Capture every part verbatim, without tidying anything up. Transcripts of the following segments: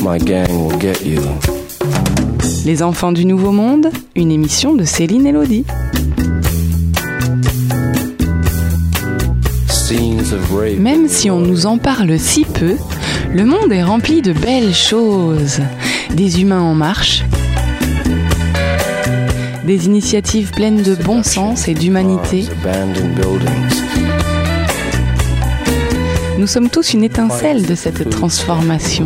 my gang will get you. Les enfants du Nouveau Monde, une émission de Céline Elodie. Même si on nous en parle si peu, le monde est rempli de belles choses. Des humains en marche, des initiatives pleines de bon sens et d'humanité. Nous sommes tous une étincelle de cette transformation.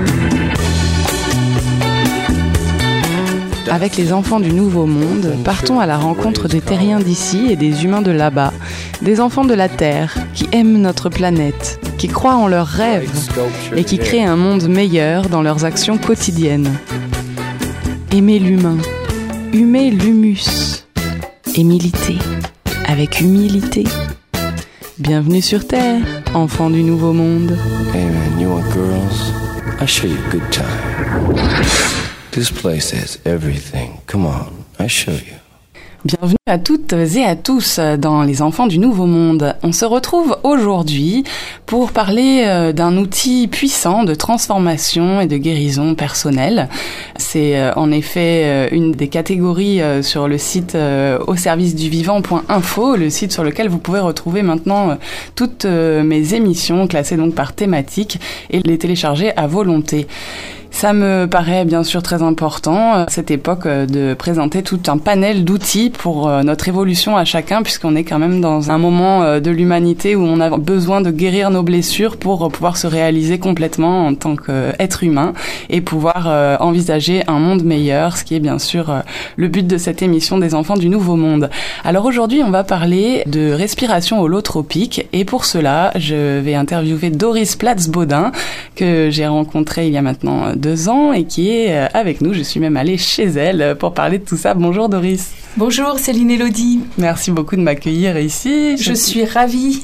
Avec les enfants du Nouveau Monde, partons à la rencontre des terriens d'ici et des humains de là-bas, des enfants de la Terre qui aiment notre planète, qui croient en leurs rêves et qui créent un monde meilleur dans leurs actions quotidiennes. Aimer l'humain, humer l'humus et militer avec humilité. Bienvenue sur Terre, enfants du Nouveau Monde. Hey man, you want girls? I'll show you a good time. This place has everything. Come on, I'll show you. Bienvenue à toutes et à tous dans Les Enfants du Nouveau Monde. On se retrouve aujourd'hui pour parler d'un outil puissant de transformation et de guérison personnelle. C'est en effet une des catégories sur le site au service du vivant point info, le site sur lequel vous pouvez retrouver maintenant toutes mes émissions classées donc par thématique et les télécharger à volonté. Ça me paraît bien sûr très important à cette époque de présenter tout un panel d'outils pour notre évolution à chacun, puisqu'on est quand même dans un moment de l'humanité où on a besoin de guérir nos blessures pour pouvoir se réaliser complètement en tant qu'être humain et pouvoir envisager un monde meilleur, ce qui est bien sûr le but de cette émission des Enfants du Nouveau Monde. Alors aujourd'hui, on va parler de respiration holotropique et pour cela, je vais interviewer Doris Platz-Baudin que j'ai rencontrée il y a maintenant deux ans et qui est avec nous. Je suis même allée chez elle pour parler de tout ça. Bonjour Doris. Bonjour Céline Elodie. Merci beaucoup de m'accueillir ici. Je, Je suis ravie.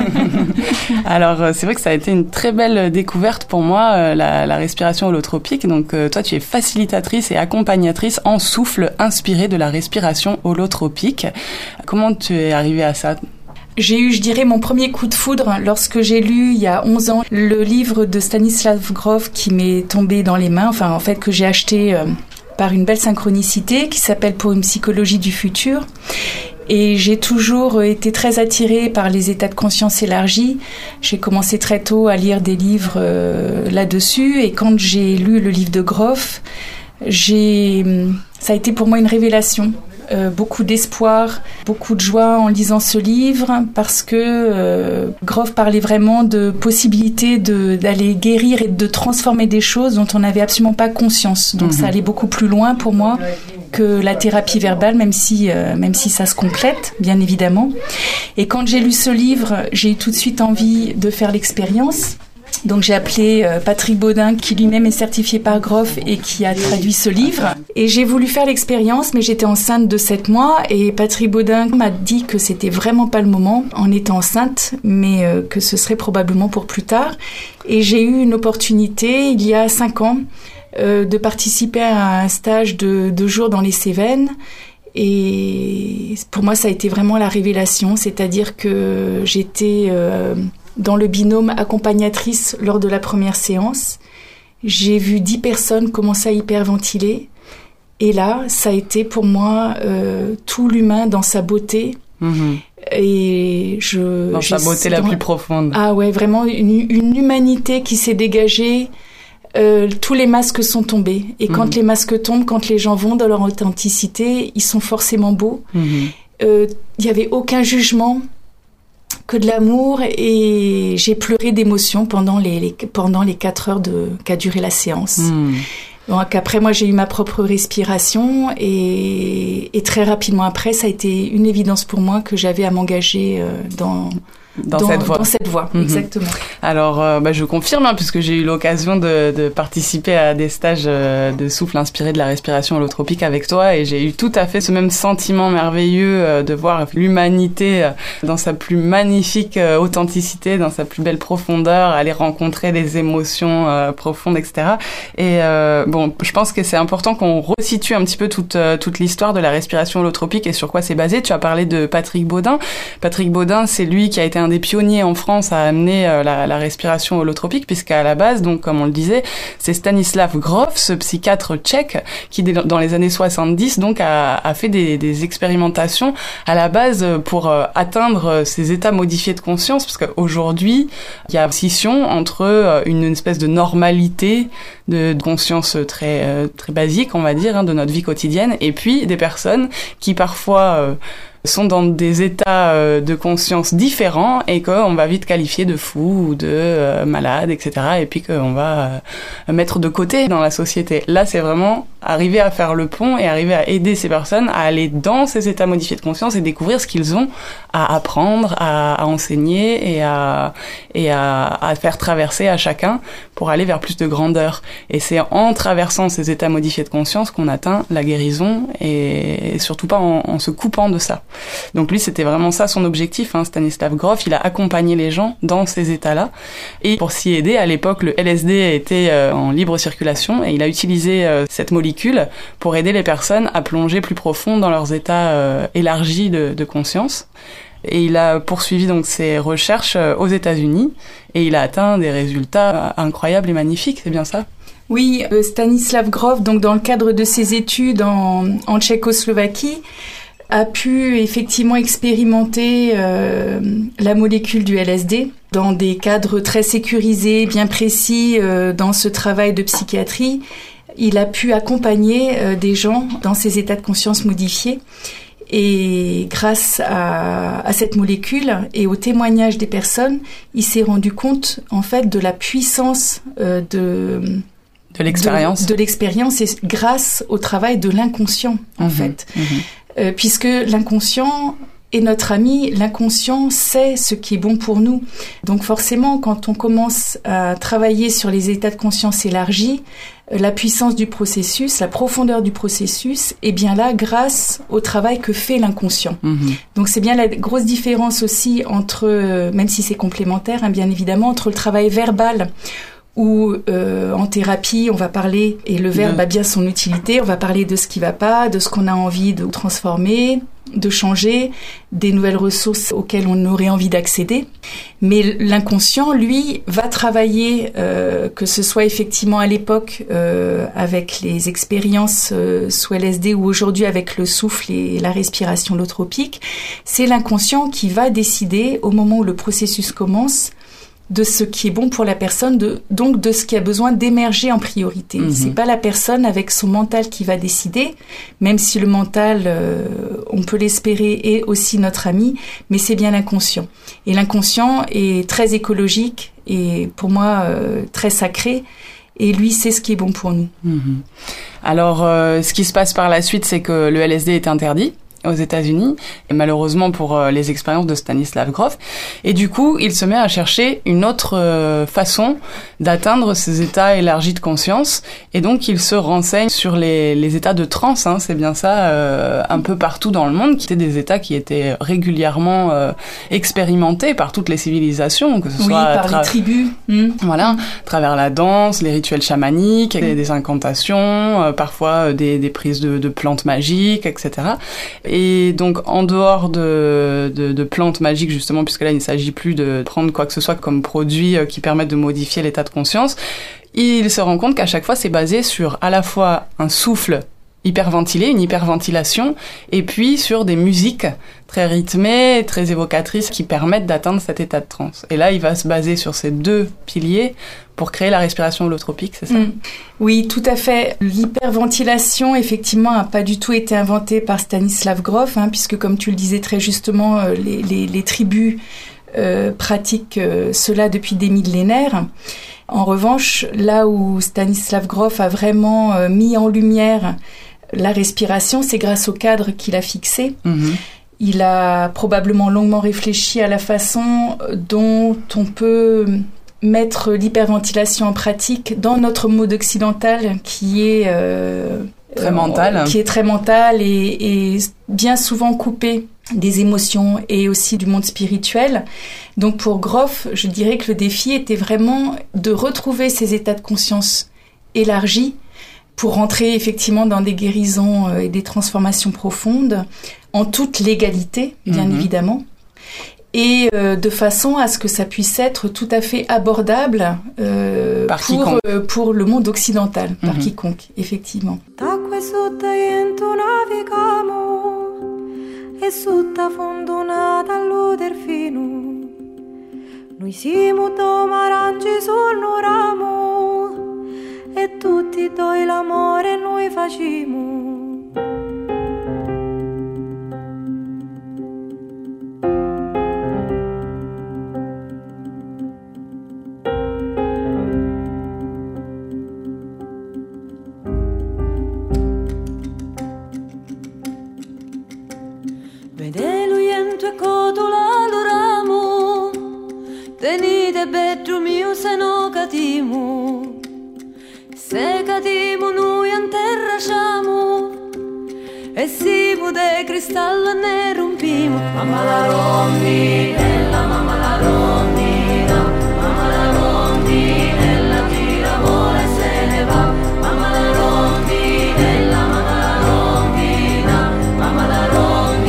Alors c'est vrai que ça a été une très belle découverte pour moi, la, la respiration holotropique. Donc toi tu es facilitatrice et accompagnatrice en souffle inspiré de la respiration holotropique. Comment tu es arrivée à ça ? J'ai eu, je dirais, mon premier coup de foudre lorsque j'ai lu, il y a onze ans, le livre de Stanislav Grof qui m'est tombé dans les mains, enfin, en fait, que j'ai acheté euh, par une belle synchronicité, qui s'appelle « Pour une psychologie du futur ». Et j'ai toujours été très attirée par les états de conscience élargis. J'ai commencé très tôt à lire des livres euh, là-dessus. Et quand j'ai lu le livre de Grof, j'ai... ça a été pour moi une révélation. Euh, beaucoup d'espoir, beaucoup de joie en lisant ce livre parce que euh, Grof parlait vraiment de possibilités de, d'aller guérir et de transformer des choses dont on n'avait absolument pas conscience. Donc mmh. ça allait beaucoup plus loin pour moi que la thérapie verbale, même si, euh, même si ça se complète, bien évidemment. Et quand j'ai lu ce livre, j'ai eu tout de suite envie de faire l'expérience. Donc j'ai appelé euh, Patrick Baudin, qui lui-même est certifié par Grof et qui a traduit ce livre. Et j'ai voulu faire l'expérience, mais j'étais enceinte de sept mois. Et Patrick Baudin m'a dit que c'était vraiment pas le moment en étant enceinte, mais euh, que ce serait probablement pour plus tard. Et j'ai eu une opportunité, il y a cinq ans, euh, de participer à un stage de deux jours dans les Cévennes. Et pour moi, ça a été vraiment la révélation. C'est-à-dire que j'étais... Euh, dans le binôme accompagnatrice lors de la première séance. J'ai vu dix personnes commencer à hyperventiler. Et là, ça a été pour moi euh, tout l'humain dans sa beauté. Mmh. Et je, dans sa beauté la dans... plus profonde. Ah ouais, vraiment une, une humanité qui s'est dégagée. Euh, tous les masques sont tombés. Et quand mmh. les masques tombent, quand les gens vont dans leur authenticité, ils sont forcément beaux. Il mmh. euh, n'y avait aucun jugement, que de l'amour, et j'ai pleuré d'émotion pendant les, les, pendant les quatre heures de, qu'a duré la séance. Mmh. Donc après, moi, j'ai eu ma propre respiration et, et très rapidement après, ça a été une évidence pour moi que j'avais à m'engager euh, dans... Dans, dans cette voie. Dans cette voie, mmh. exactement. Alors, euh, bah, je confirme, hein, puisque j'ai eu l'occasion de, de participer à des stages euh, de souffle inspiré de la respiration holotropique avec toi, et j'ai eu tout à fait ce même sentiment merveilleux euh, de voir l'humanité euh, dans sa plus magnifique euh, authenticité, dans sa plus belle profondeur, aller rencontrer des émotions euh, profondes, et cetera. Et euh, bon, je pense que c'est important qu'on resitue un petit peu toute, euh, toute l'histoire de la respiration holotropique et sur quoi c'est basé. Tu as parlé de Patrick Baudin. Patrick Baudin, c'est lui qui a été un des pionniers en France à amener euh, la, la respiration holotropique, puisqu'à la base, donc comme on le disait, c'est Stanislav Grof, ce psychiatre tchèque, qui dans les années soixante-dix donc a, a fait des, des expérimentations à la base pour euh, atteindre ces états modifiés de conscience, parce qu'aujourd'hui il y a scission entre euh, une, une espèce de normalité de, de conscience très euh, très basique, on va dire, hein, de notre vie quotidienne, et puis des personnes qui parfois euh, sont dans des états euh, de conscience différents et qu'on va vite qualifier de fous ou de euh, malades, et cetera. Et puis qu'on va euh, mettre de côté dans la société. Là, c'est vraiment arriver à faire le pont et arriver à aider ces personnes à aller dans ces états modifiés de conscience et découvrir ce qu'ils ont à apprendre, à, à enseigner et à et à, à faire traverser à chacun pour aller vers plus de grandeur. Et c'est en traversant ces états modifiés de conscience qu'on atteint la guérison et, et surtout pas en, en se coupant de ça. Donc lui, c'était vraiment ça son objectif, hein, Stanislav Grof. Il a accompagné les gens dans ces états-là. Et pour s'y aider, à l'époque, le L S D était euh, en libre circulation et il a utilisé euh, cette molécule pour aider les personnes à plonger plus profond dans leurs états euh, élargis de, de conscience. Et il a poursuivi donc ses recherches aux États-Unis et il a atteint des résultats incroyables et magnifiques, c'est bien ça ? Oui, euh, Stanislav Grof, donc dans le cadre de ses études en, en Tchécoslovaquie, a pu effectivement expérimenter euh, la molécule du L S D dans des cadres très sécurisés, bien précis euh, dans ce travail de psychiatrie. Il a pu accompagner euh, des gens dans ces états de conscience modifiés. Et grâce à, à cette molécule et au témoignage des personnes, il s'est rendu compte en fait de la puissance euh, de de l'expérience, de, de l'expérience, et grâce au travail de l'inconscient en mmh, fait, mmh. Euh, puisque l'inconscient est notre ami, l'inconscient sait ce qui est bon pour nous. Donc forcément, quand on commence à travailler sur les états de conscience élargis, la puissance du processus, la profondeur du processus est bien là grâce au travail que fait l'inconscient. Mmh. Donc c'est bien la grosse différence aussi entre, même si c'est complémentaire, hein, bien évidemment, entre le travail verbal où euh, en thérapie on va parler, et le verbe a bien son utilité, on va parler de ce qui va pas, de ce qu'on a envie de transformer, de changer, des nouvelles ressources auxquelles on aurait envie d'accéder. Mais l'inconscient, lui, va travailler, euh, que ce soit effectivement à l'époque euh, avec les expériences euh, sous L S D ou aujourd'hui avec le souffle et la respiration holotropique, c'est l'inconscient qui va décider au moment où le processus commence de ce qui est bon pour la personne, de, donc de ce qui a besoin d'émerger en priorité. Mmh. C'est pas la personne avec son mental qui va décider, même si le mental, euh, on peut l'espérer, est aussi notre ami, mais c'est bien l'inconscient. Et l'inconscient est très écologique et pour moi euh, très sacré. Et lui, c'est ce qui est bon pour nous. Mmh. Alors, euh, ce qui se passe par la suite, c'est que le L S D est interdit aux États-Unis, et malheureusement pour euh, les expériences de Stanislav Grof. Et du coup, il se met à chercher une autre euh, façon d'atteindre ces états élargis de conscience. Et donc, il se renseigne sur les, les états de transe, hein, c'est bien ça, euh, un peu partout dans le monde, qui étaient des états qui étaient régulièrement euh, expérimentés par toutes les civilisations, que ce oui, soit par tra- les tribus. Mmh. Voilà, à travers la danse, les rituels chamaniques, des, des incantations, euh, parfois des, des prises de, de plantes magiques, et cetera. Et donc, en dehors de, de, de plantes magiques, justement, puisque là, il ne s'agit plus de prendre quoi que ce soit comme produit qui permette de modifier l'état de conscience, il se rend compte qu'à chaque fois, c'est basé sur à la fois un souffle hyperventilé, une hyperventilation, et puis sur des musiques très rythmées, très évocatrices, qui permettent d'atteindre cet état de transe. Et là, il va se baser sur ces deux piliers pour créer la respiration holotropique, c'est ça ? Mmh. Oui, tout à fait. L'hyperventilation, effectivement, n'a pas du tout été inventée par Stanislav Grof, hein, puisque, comme tu le disais très justement, les, les, les tribus euh, pratiquent euh, cela depuis des millénaires. En revanche, là où Stanislav Grof a vraiment euh, mis en lumière la respiration, c'est grâce au cadre qu'il a fixé. Mmh. Il a probablement longuement réfléchi à la façon dont on peut mettre l'hyperventilation en pratique dans notre mode occidental qui est euh, très mental, euh, qui est très mental et, et bien souvent coupé des émotions et aussi du monde spirituel. Donc pour Grof, je dirais que le défi était vraiment de retrouver ces états de conscience élargis pour rentrer effectivement dans des guérisons et des transformations profondes en toute légalité, bien mmh. évidemment. et euh, de façon à ce que ça puisse être tout à fait abordable euh, par pour, quiconque. Euh, pour le monde occidental, mm-hmm. par quiconque, effectivement. E sutta fondonata allo delfino noi siamo domarangi sul no ramo e tutti doi l'amore noi facciamo. Vedelo iento e cotola lo ramo, tenite bedro mio se no catimo, se catimo noi anterrasciamo, e si pude cristallo ne rompimo. Mamma la rondinella, mamma la rondina, mamma la rondinella, tira vola e se ne va, mamma la rondinella, mamma la rondina, mamma la rondinella.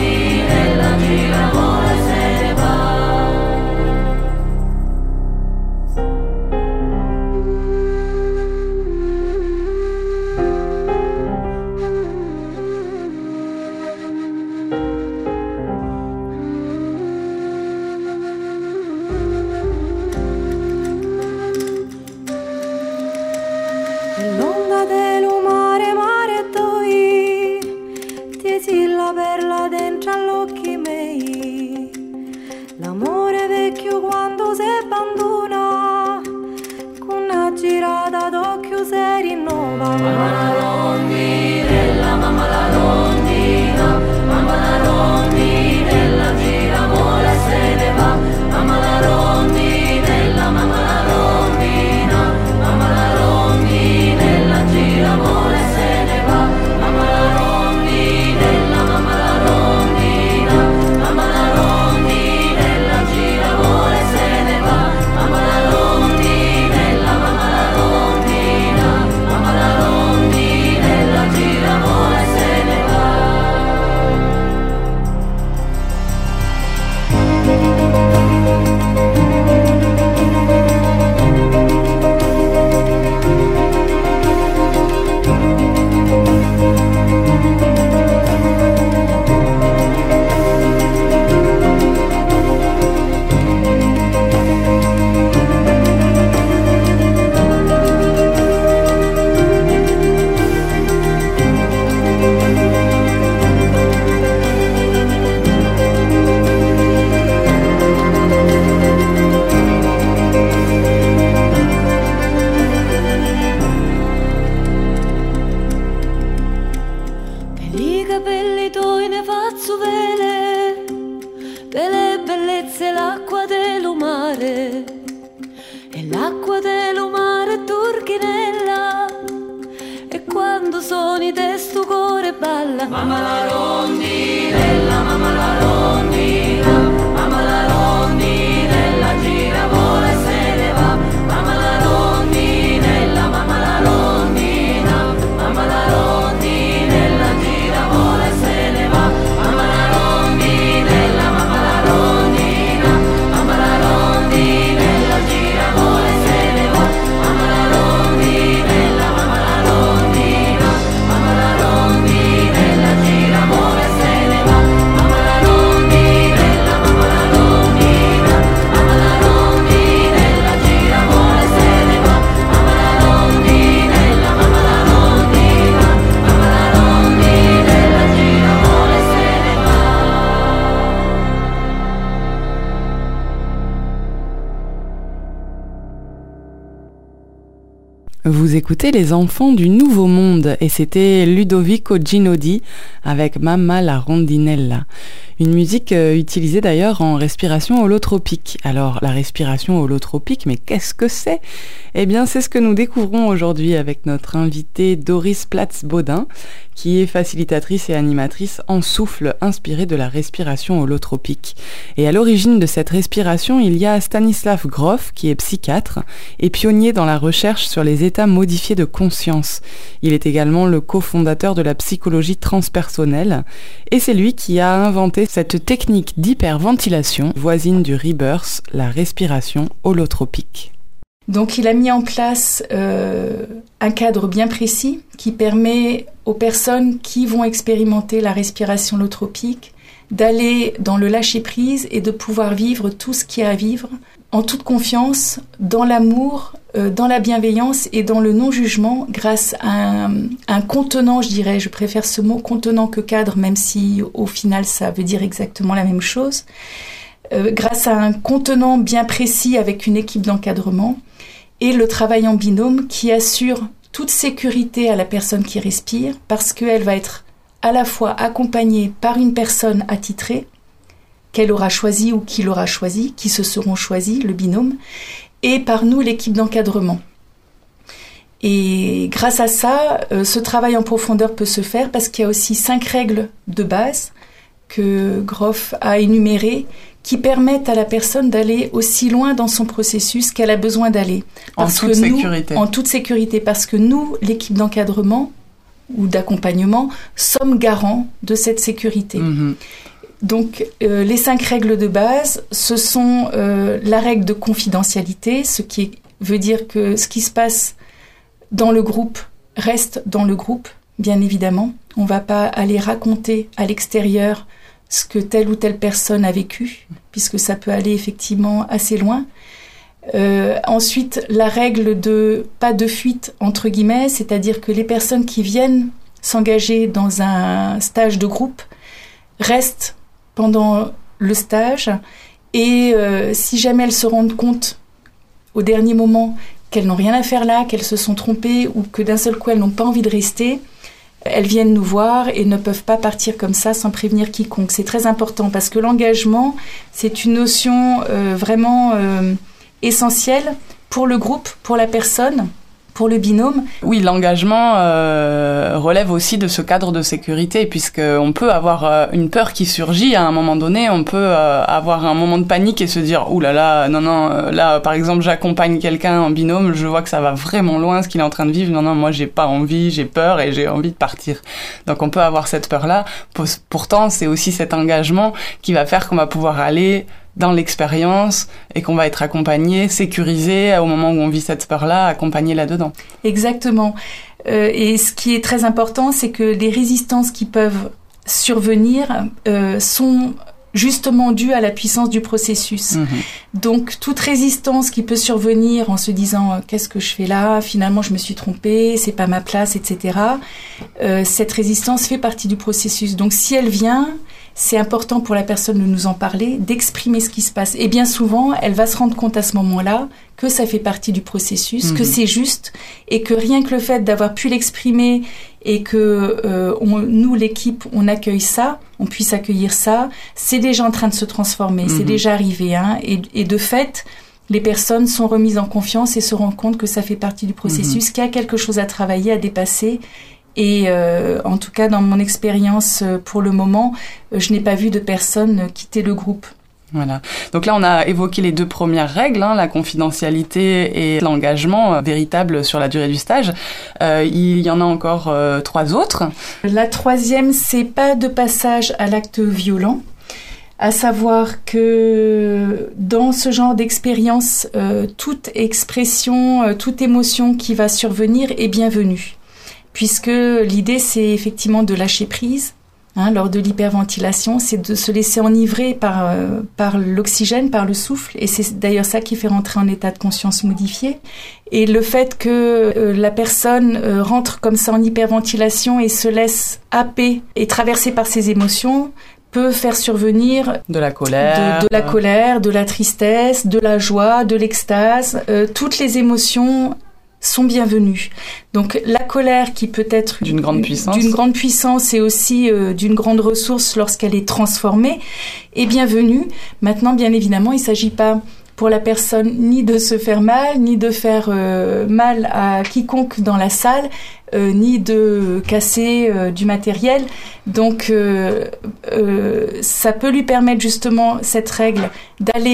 L'amore vecchio quando si abbandona, con una girata d'occhio si rinnova. Mamma la rondinella, mamma la rondina, mamma la rondinella, gira vola e se ne va. Mamma la rondinella, mamma la rondina, mamma la rondinella, gira vola e se ne va. Mamma la rondinella, mamma la rondina, mamma la rondinella, gira vola e se ne va. Mamma la rondinella, mamma la rondina, mamma la rondinella, gira vola e se ne va. Mamma la rondinella, mamma la rondina, mamma la rondinella, gira vola e se ne va. Mamma la rondinella, mamma la rondina, mamma la rondinella, gira vola e se ne va. Mamma la rondinella, mamma la rondina, mamma la rondinella, gira vola e se ne va. Mamma la rondinella, mamma la rondina, mamma la rondinella, gira vola e se ne va. Mamma la rondinella, mamma la rondina, mamma la rondinella, gira vola e se ne va. Mamma la rondinella, mamma la rondina, mamma la rondinella, gira vola e se ne va. Vous écoutez Les Enfants du Nouveau Monde et c'était Ludovico Ginodi avec Mamma la Rondinella. Une musique euh, utilisée d'ailleurs en respiration holotropique. Alors la respiration holotropique, mais qu'est-ce que c'est ? Eh bien c'est ce que nous découvrons aujourd'hui avec notre invitée Doris Platz-Baudin, qui est facilitatrice et animatrice en souffle inspirée de la respiration holotropique. Et à l'origine de cette respiration, il y a Stanislav Grof, qui est psychiatre et pionnier dans la recherche sur les états état modifié de conscience. Il est également le cofondateur de la psychologie transpersonnelle et c'est lui qui a inventé cette technique d'hyperventilation voisine du rebirth, la respiration holotropique. Donc il a mis en place euh, un cadre bien précis qui permet aux personnes qui vont expérimenter la respiration holotropique d'aller dans le lâcher-prise et de pouvoir vivre tout ce qu'il y a à vivre en toute confiance, dans l'amour, euh, dans la bienveillance et dans le non-jugement grâce à un, un contenant, je dirais, je préfère ce mot contenant que cadre, même si au final ça veut dire exactement la même chose, euh, grâce à un contenant bien précis avec une équipe d'encadrement et le travail en binôme qui assure toute sécurité à la personne qui respire parce qu'elle va être à la fois accompagnée par une personne attitrée qu'elle aura choisie ou qui l'aura choisie, qui se seront choisis, le binôme, et par nous, l'équipe d'encadrement. Et grâce à ça, euh, ce travail en profondeur peut se faire parce qu'il y a aussi cinq règles de base que Grof a énumérées qui permettent à la personne d'aller aussi loin dans son processus qu'elle a besoin d'aller. Parce en toute que nous, sécurité. En toute sécurité, parce que nous, l'équipe d'encadrement ou d'accompagnement, sommes garants de cette sécurité. Mmh. Donc, euh, les cinq règles de base, ce sont euh, la règle de confidentialité, ce qui veut dire que ce qui se passe dans le groupe reste dans le groupe, bien évidemment. On ne va pas aller raconter à l'extérieur ce que telle ou telle personne a vécu, puisque ça peut aller effectivement assez loin. Euh, ensuite, la règle de pas de fuite, entre guillemets, c'est-à-dire que les personnes qui viennent s'engager dans un stage de groupe restent pendant le stage et euh, si jamais elles se rendent compte au dernier moment qu'elles n'ont rien à faire là, qu'elles se sont trompées ou que d'un seul coup elles n'ont pas envie de rester, elles viennent nous voir et ne peuvent pas partir comme ça sans prévenir quiconque. C'est très important parce que l'engagement, c'est une notion euh, vraiment euh, essentielle pour le groupe, pour la personne, pour le binôme. Oui, l'engagement euh, relève aussi de ce cadre de sécurité, puisqu'on peut avoir euh, une peur qui surgit à un moment donné, on peut euh, avoir un moment de panique et se dire « Ouh là là, non, non, euh, là, par exemple, j'accompagne quelqu'un en binôme, je vois que ça va vraiment loin ce qu'il est en train de vivre, non, non, moi, j'ai pas envie, j'ai peur et j'ai envie de partir. » Donc, on peut avoir cette peur-là. Pourtant, c'est aussi cet engagement qui va faire qu'on va pouvoir aller dans l'expérience et qu'on va être accompagné, sécurisé au moment où on vit cette peur-là, accompagné là-dedans. Exactement. Euh, et ce qui est très important, c'est que les résistances qui peuvent survenir euh, sont justement dues à la puissance du processus. Mmh. Donc, toute résistance qui peut survenir en se disant « qu'est-ce que je fais là ? Finalement, je me suis trompée, c'est pas ma place, et cetera » euh, cette résistance fait partie du processus. Donc, si elle vient, c'est important pour la personne de nous en parler, d'exprimer ce qui se passe. Et bien souvent, elle va se rendre compte à ce moment-là que ça fait partie du processus, mmh. que c'est juste, et que rien que le fait d'avoir pu l'exprimer et que euh, on, nous, l'équipe, on accueille ça, on puisse accueillir ça, c'est déjà en train de se transformer, mmh. c'est déjà arrivé. Hein, et, et de fait, les personnes sont remises en confiance et se rendent compte que ça fait partie du processus, mmh. qu'il y a quelque chose à travailler, à dépasser. Et euh, en tout cas, dans mon expérience euh, pour le moment, euh, je n'ai pas vu de personnes quitter le groupe. Voilà. Donc là, on a évoqué les deux premières règles, hein, la confidentialité et l'engagement euh, véritable sur la durée du stage. Euh, il y en a encore euh, trois autres. La troisième, c'est pas de passage à l'acte violent. À savoir que dans ce genre d'expérience, euh, toute expression, euh, toute émotion qui va survenir est bienvenue. Puisque l'idée, c'est effectivement de lâcher prise. Hein, lors de l'hyperventilation, c'est de se laisser enivrer par, euh, par l'oxygène, par le souffle. Et c'est d'ailleurs ça qui fait rentrer en état de conscience modifié. Et le fait que euh, la personne euh, rentre comme ça en hyperventilation et se laisse happer et traverser par ses émotions peut faire survenir de la colère, de, de la colère, de la tristesse, de la joie, de l'extase, euh, toutes les émotions sont bienvenus. Donc la colère qui peut être d'une grande puissance, d'une grande puissance et aussi euh, d'une grande ressource lorsqu'elle est transformée est bienvenue. Maintenant, bien évidemment, il ne s'agit pas pour la personne ni de se faire mal, ni de faire euh, mal à quiconque dans la salle, euh, ni de casser euh, du matériel. Donc euh, euh, ça peut lui permettre justement, cette règle, d'aller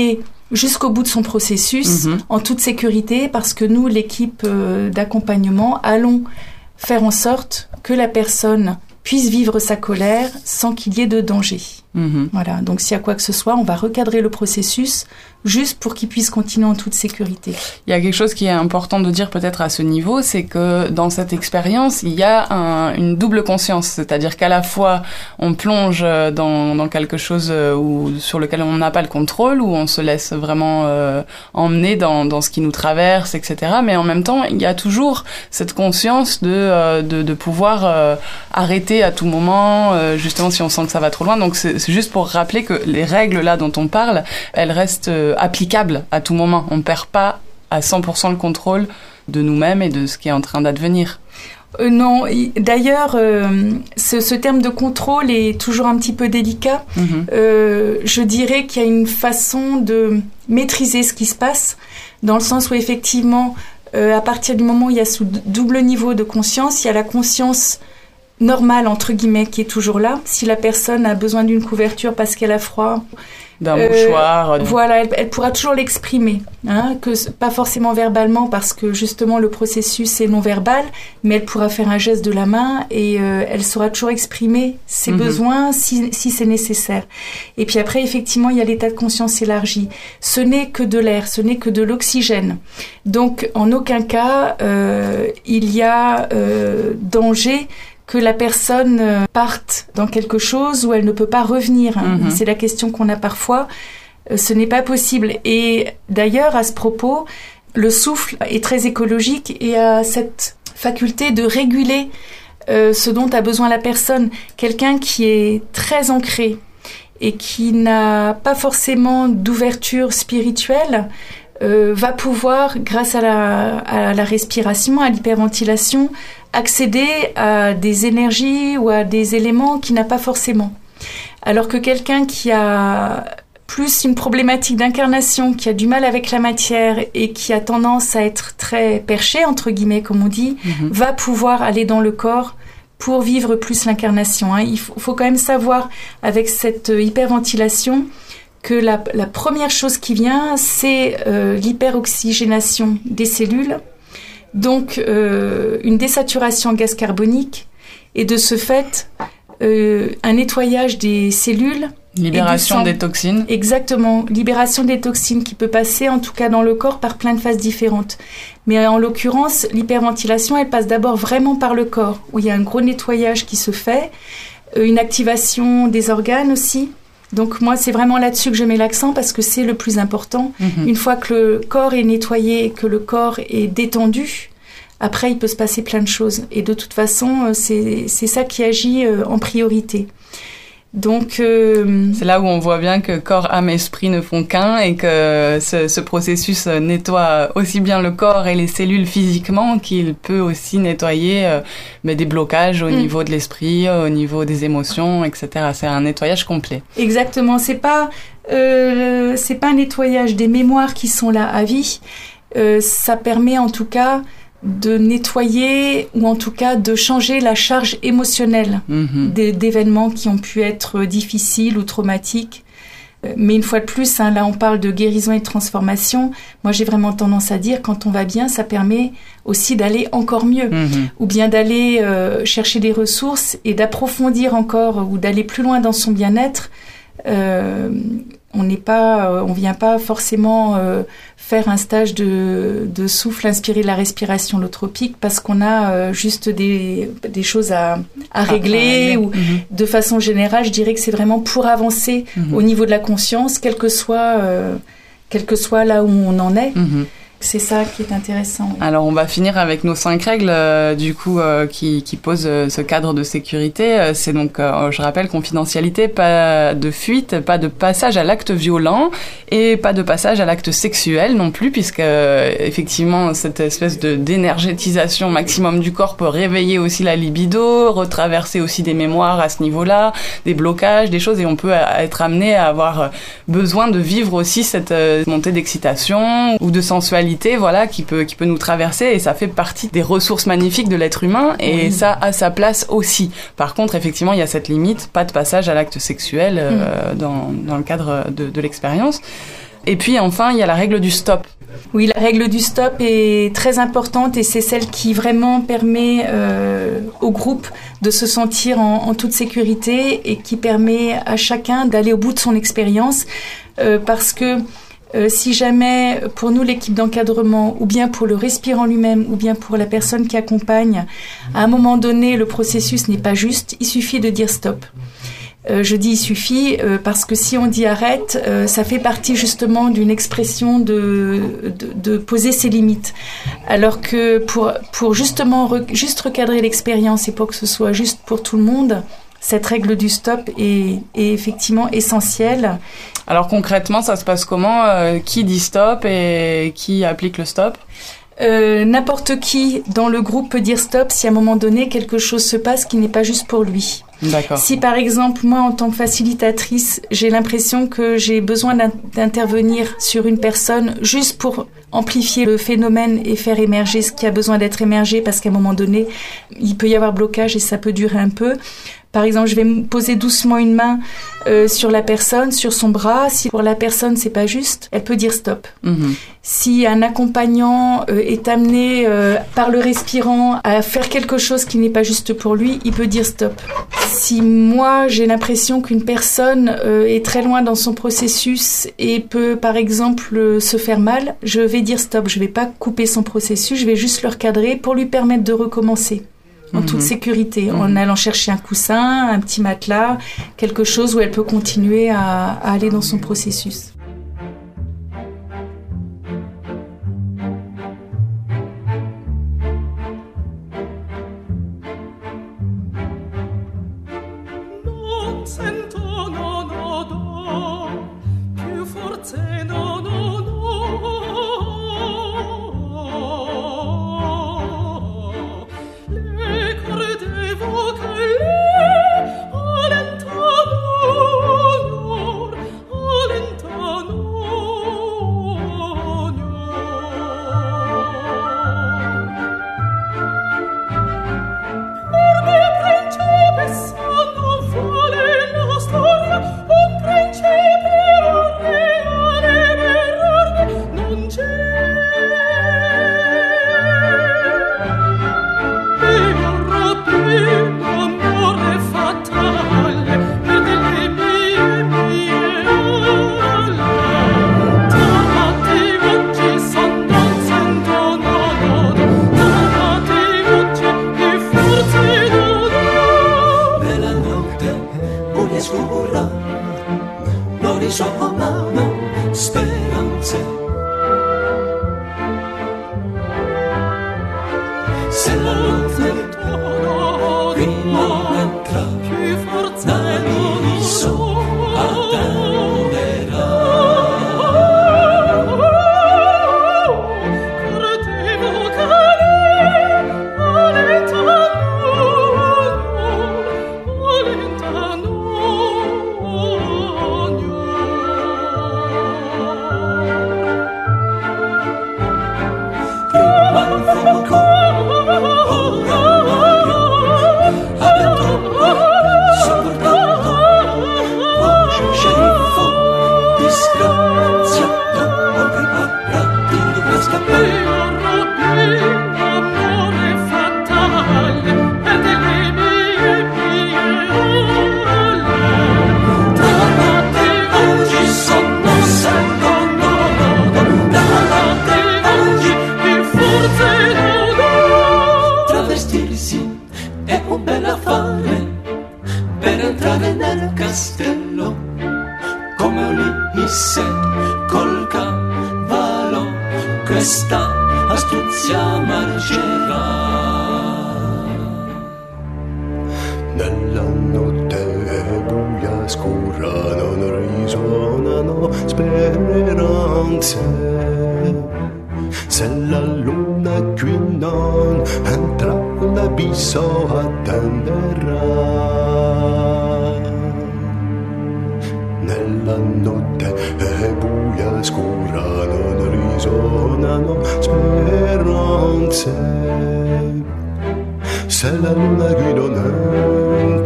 jusqu'au bout de son processus, Mhm. en toute sécurité, parce que nous, l'équipe euh, d'accompagnement, allons faire en sorte que la personne puisse vivre sa colère sans qu'il y ait de danger. Mhm. Voilà, donc s'il y a quoi que ce soit, on va recadrer le processus juste pour qu'il puisse continuer en toute sécurité. Il y a quelque chose qui est important de dire peut-être à ce niveau, c'est que dans cette expérience, il y a un, une double conscience, c'est-à-dire qu'à la fois on plonge dans, dans quelque chose où, sur lequel on n'a pas le contrôle, où on se laisse vraiment euh, emmener dans, dans ce qui nous traverse, et cetera. Mais en même temps, il y a toujours cette conscience de, euh, de, de pouvoir euh, arrêter à tout moment, euh, justement si on sent que ça va trop loin. Donc c'est, c'est juste pour rappeler que les règles là dont on parle, elles restent euh, applicables à tout moment. On ne perd pas à cent pour cent le contrôle de nous-mêmes et de ce qui est en train d'advenir. Euh, non, y- d'ailleurs, euh, ce, ce terme de contrôle est toujours un petit peu délicat. Mm-hmm. Euh, je dirais qu'il y a une façon de maîtriser ce qui se passe, dans le sens où effectivement, euh, à partir du moment où il y a ce double niveau de conscience, il y a la conscience normale, entre guillemets, qui est toujours là. Si la personne a besoin d'une couverture parce qu'elle a froid, D'un Euh, mouchoir. de- voilà, elle, elle pourra toujours l'exprimer, hein, que c- pas forcément verbalement parce que justement le processus est non verbal, mais elle pourra faire un geste de la main et euh, elle saura toujours exprimer ses Mhm. besoins si, si c'est nécessaire. Et puis après, effectivement, il y a l'état de conscience élargi. Ce n'est que de l'air, ce n'est que de l'oxygène. Donc, en aucun cas, euh, il y a euh, danger que la personne euh, parte dans quelque chose où elle ne peut pas revenir. Hein. Mhm. C'est la question qu'on a parfois. Euh, ce n'est pas possible. Et d'ailleurs, à ce propos, le souffle est très écologique et a cette faculté de réguler euh, ce dont a besoin la personne. Quelqu'un qui est très ancré et qui n'a pas forcément d'ouverture spirituelle euh, va pouvoir, grâce à la, à la respiration, à l'hyperventilation, accéder à des énergies ou à des éléments qu'il n'a pas forcément. Alors que quelqu'un qui a plus une problématique d'incarnation, qui a du mal avec la matière et qui a tendance à être très perché, entre guillemets, comme on dit, Mhm. va pouvoir aller dans le corps pour vivre plus l'incarnation. Hein. Il faut, faut quand même savoir, avec cette euh, hyperventilation, que la, la première chose qui vient, c'est euh, l'hyperoxygénation des cellules, donc euh, une désaturation en gaz carbonique, et de ce fait, euh, un nettoyage des cellules. Libération et du sang. des toxines. Exactement, libération des toxines qui peut passer, en tout cas dans le corps, par plein de phases différentes. Mais en l'occurrence, l'hyperventilation, elle passe d'abord vraiment par le corps, où il y a un gros nettoyage qui se fait, euh, une activation des organes aussi. Donc moi, c'est vraiment là-dessus que je mets l'accent parce que c'est le plus important. Mhm. Une fois que le corps est nettoyé et que le corps est détendu, après, il peut se passer plein de choses. Et de toute façon, euh, c'est, c'est ça qui agit euh, en priorité. Donc, euh, C'est là où on voit bien que corps, âme, esprit ne font qu'un et que ce, ce processus nettoie aussi bien le corps et les cellules physiquement qu'il peut aussi nettoyer euh, mais des blocages au Mm. niveau de l'esprit, au niveau des émotions, et cetera. C'est un nettoyage complet. exactement, c'est pas, euh, c'est pas un nettoyage des mémoires qui sont là à vie. Euh, ça permet en tout cas de nettoyer ou en tout cas de changer la charge émotionnelle Mhm. d- d'événements qui ont pu être difficiles ou traumatiques. Euh, Mais une fois de plus, hein, là on parle de guérison et de transformation. Moi j'ai vraiment tendance à dire quand on va bien, ça permet aussi d'aller encore mieux. Mhm. Ou bien d'aller euh, chercher des ressources et d'approfondir encore ou d'aller plus loin dans son bien-être. Euh, on n'est pas, euh, on vient pas forcément euh, faire un stage de, de souffle inspiré de la respiration holotropique parce qu'on a euh, juste des, des choses à, à régler ou Mhm. de façon générale, je dirais que c'est vraiment pour avancer Mhm. au niveau de la conscience, quel que soit, euh, quel que soit là où on en est. Mhm. C'est ça qui est intéressant. oui. Alors on va finir avec nos cinq règles euh, du coup euh, qui, qui posent euh, ce cadre de sécurité. Euh, c'est donc, euh, je rappelle, confidentialité, pas de fuite, pas de passage à l'acte violent et pas de passage à l'acte sexuel non plus, puisque euh, effectivement cette espèce de d'énergétisation maximum du corps peut réveiller aussi la libido, retraverser aussi des mémoires à ce niveau-là, des blocages, des choses, et on peut euh, être amené à avoir besoin de vivre aussi cette euh, montée d'excitation ou de sensualité, voilà, qui peut qui peut nous traverser, et ça fait partie des ressources magnifiques de l'être humain, et Oui. ça a sa place aussi. Par contre, effectivement, il y a cette limite, pas de passage à l'acte sexuel euh, dans dans le cadre de, de l'expérience. Et puis enfin, il y a la règle du stop. Oui, la règle du stop est très importante et c'est celle qui vraiment permet euh, au groupe de se sentir en, en toute sécurité et qui permet à chacun d'aller au bout de son expérience euh, parce que euh, si jamais pour nous l'équipe d'encadrement ou bien pour le respirant lui-même ou bien pour la personne qui accompagne, à un moment donné le processus n'est pas juste, il suffit de dire stop. Euh, je dis il suffit euh, parce que si on dit arrête, euh, ça fait partie justement d'une expression de, de, de poser ses limites. Alors que pour, pour justement re, juste recadrer l'expérience et pour que ce soit juste pour tout le monde, cette règle du stop est, est effectivement essentielle. Alors concrètement, ça se passe comment ? euh, Qui dit stop et qui applique le stop ? Euh, n'importe qui dans le groupe peut dire stop si à un moment donné quelque chose se passe qui n'est pas juste pour lui. D'accord. Si par exemple moi en tant que facilitatrice j'ai l'impression que j'ai besoin d'intervenir sur une personne juste pour amplifier le phénomène et faire émerger ce qui a besoin d'être émergé parce qu'à un moment donné il peut y avoir blocage et ça peut durer un peu. Par exemple, je vais me poser doucement une main euh, sur la personne, sur son bras. Si pour la personne, c'est pas juste, elle peut dire stop. Mm-hmm. Si un accompagnant euh, est amené euh, par le respirant à faire quelque chose qui n'est pas juste pour lui, il peut dire stop. Si moi, j'ai l'impression qu'une personne euh, est très loin dans son processus et peut, par exemple, euh, se faire mal, je vais dire stop. Je vais pas couper son processus, je vais juste le recadrer pour lui permettre de recommencer. En toute sécurité, mmh. en allant chercher un coussin, un petit matelas, quelque chose où elle peut continuer à, à aller dans son processus. Non sento, no, no, no, più forze, no, no, no.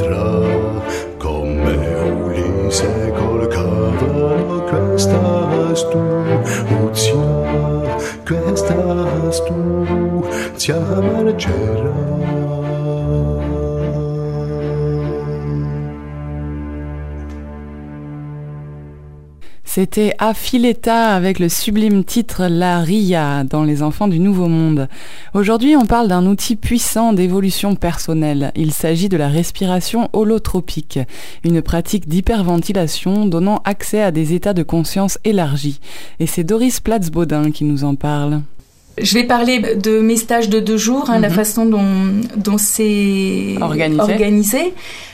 Come Ulisse col cavallo questa estás tu, Lucia, che estás tu, ti emergerà. C'était Affiletta avec le sublime titre La Ria dans Les Enfants du Nouveau Monde. Aujourd'hui, on parle d'un outil puissant d'évolution personnelle. Il s'agit de la respiration holotropique, une pratique d'hyperventilation donnant accès à des états de conscience élargis. Et c'est Doris Platz-Baudin qui nous en parle. Je vais parler de mes stages de deux jours, hein, mm-hmm. la façon dont, dont c'est organisé. organisé.